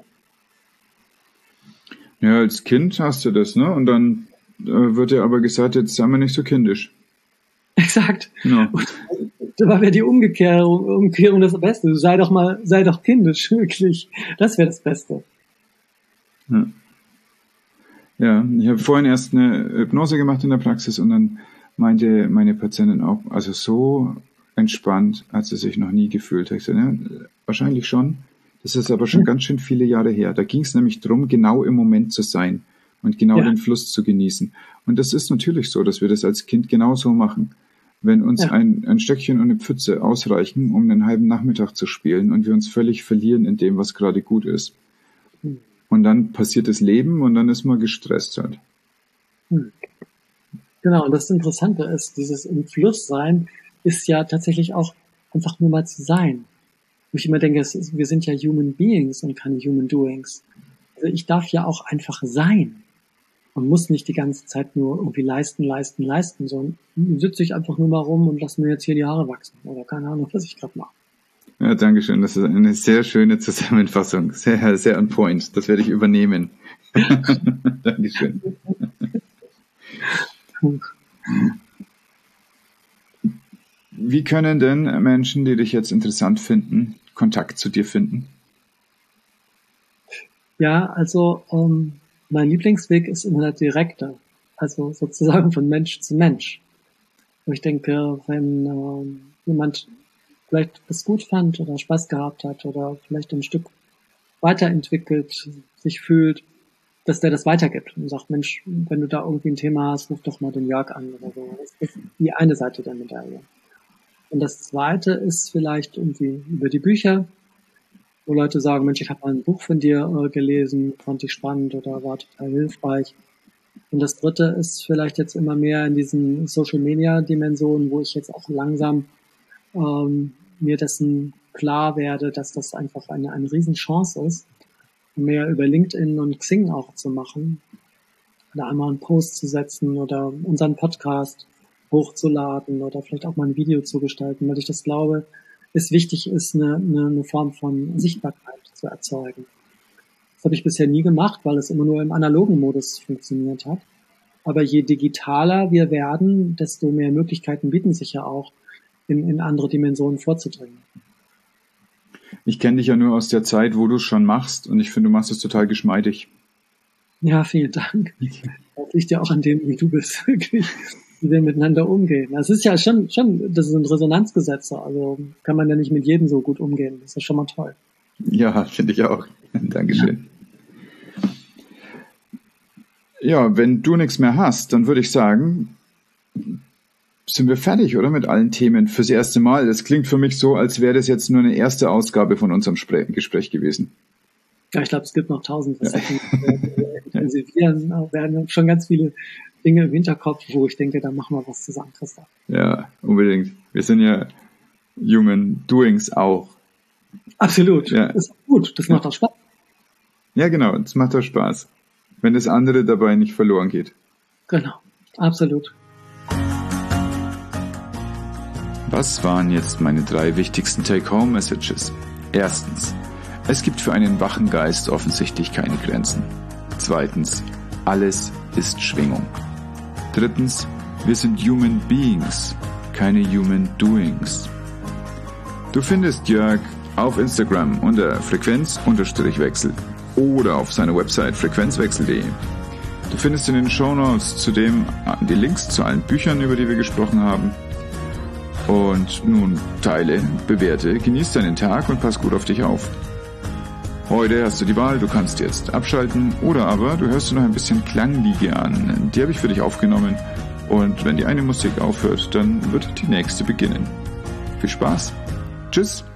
Ja, als Kind hast du das, ne? Und dann äh, wird dir aber gesagt, jetzt sei mal nicht so kindisch. Exakt. Ja. Da war ja die Umkehrung, Umkehrung das Beste. Sei doch mal, sei doch kindisch, wirklich. Das wäre das Beste. Ja. Ja, ich habe vorhin erst eine Hypnose gemacht in der Praxis und dann meinte meine Patientin auch, also so entspannt hat sie sich noch nie gefühlt. Ich gesagt, ja, wahrscheinlich schon. Das ist aber schon ja. ganz schön viele Jahre her. Da ging es nämlich darum, genau im Moment zu sein und genau ja. den Fluss zu genießen. Und das ist natürlich so, dass wir das als Kind genauso machen. Wenn uns ja. ein, ein Stöckchen und eine Pfütze ausreichen, um einen halben Nachmittag zu spielen und wir uns völlig verlieren in dem, was gerade gut ist. Hm. Und dann passiert das Leben und dann ist man gestresst halt. Hm. Genau, und das Interessante ist, dieses im Fluss sein ist ja tatsächlich auch einfach nur mal zu sein. Wo ich immer denke, es ist, wir sind ja Human Beings und keine Human Doings. Also ich darf ja auch einfach sein. Man muss nicht die ganze Zeit nur irgendwie leisten, leisten, leisten, sondern sitze ich einfach nur mal rum und lasse mir jetzt hier die Haare wachsen. Oder keine Ahnung, was ich gerade mache. Ja, danke schön. Das ist eine sehr schöne Zusammenfassung. Sehr, sehr on point. Das werde ich übernehmen. Dankeschön. Wie können denn Menschen, die dich jetzt interessant finden, Kontakt zu dir finden? Ja, also ähm, mein Lieblingsweg ist immer der direkte. Also sozusagen von Mensch zu Mensch. Und ich denke, wenn ähm, jemand vielleicht das gut fand oder Spaß gehabt hat oder vielleicht ein Stück weiterentwickelt, sich fühlt, dass der das weitergibt und sagt, Mensch, wenn du da irgendwie ein Thema hast, ruf doch mal den Jörg an oder so. Das ist die eine Seite der Medaille. Und das zweite ist vielleicht irgendwie über die Bücher, wo Leute sagen, Mensch, ich habe mal ein Buch von dir äh, gelesen, fand ich spannend oder war total hilfreich. Und das dritte ist vielleicht jetzt immer mehr in diesen Social-Media-Dimensionen, wo ich jetzt auch langsam ähm, mir dessen klar werde, dass das einfach eine, eine Riesenchance ist, mehr über LinkedIn und Xing auch zu machen, oder einmal einen Post zu setzen oder unseren Podcast hochzuladen oder vielleicht auch mal ein Video zu gestalten, weil ich das glaube, es wichtig ist, eine, eine, eine Form von Sichtbarkeit zu erzeugen. Das habe ich bisher nie gemacht, weil es immer nur im analogen Modus funktioniert hat. Aber je digitaler wir werden, desto mehr Möglichkeiten bieten sich ja auch, in, in andere Dimensionen vorzudringen. Ich kenne dich ja nur aus der Zeit, wo du es schon machst und ich finde, du machst es total geschmeidig. Ja, vielen Dank. Das liegt ja auch an dem, wie du bist, wirklich, wie wir miteinander umgehen. Das ist ja schon, schon, das sind Resonanzgesetze, also kann man ja nicht mit jedem so gut umgehen. Das ist schon mal toll. Ja, finde ich auch. Dankeschön. Ja. ja, wenn du nichts mehr hast, dann würde ich sagen, sind wir fertig, oder? Mit allen Themen fürs erste Mal. Das klingt für mich so, als wäre das jetzt nur eine erste Ausgabe von unserem Spre- Gespräch gewesen. Ja, ich glaube, es gibt noch tausend Facetten. Intensivieren, ja. werden schon ganz viele Dinge im Hinterkopf, wo ich denke, da machen wir was zusammen, Christoph. Ja, unbedingt. Wir sind ja Human Doings auch. Absolut. Ja. Das ist gut. Das macht auch Spaß. Ja, genau. Das macht auch Spaß. Wenn das andere dabei nicht verloren geht. Genau. Absolut. Was waren jetzt meine drei wichtigsten Take-Home-Messages? Erstens. Es gibt für einen wachen Geist offensichtlich keine Grenzen. Zweitens. Alles ist Schwingung. Drittens. Wir sind Human Beings, keine Human Doings. Du findest Jörg auf Instagram unter Frequenz-Wechsel oder auf seiner Website frequenzwechsel punkt de. Du findest in den Shownotes zudem die Links zu allen Büchern, über die wir gesprochen haben. Und nun teile, bewerte, genieß deinen Tag und pass gut auf dich auf. Heute hast du die Wahl, du kannst jetzt abschalten oder aber du hörst dir noch ein bisschen Klangliege an. Die habe ich für dich aufgenommen und wenn die eine Musik aufhört, dann wird die nächste beginnen. Viel Spaß. Tschüss.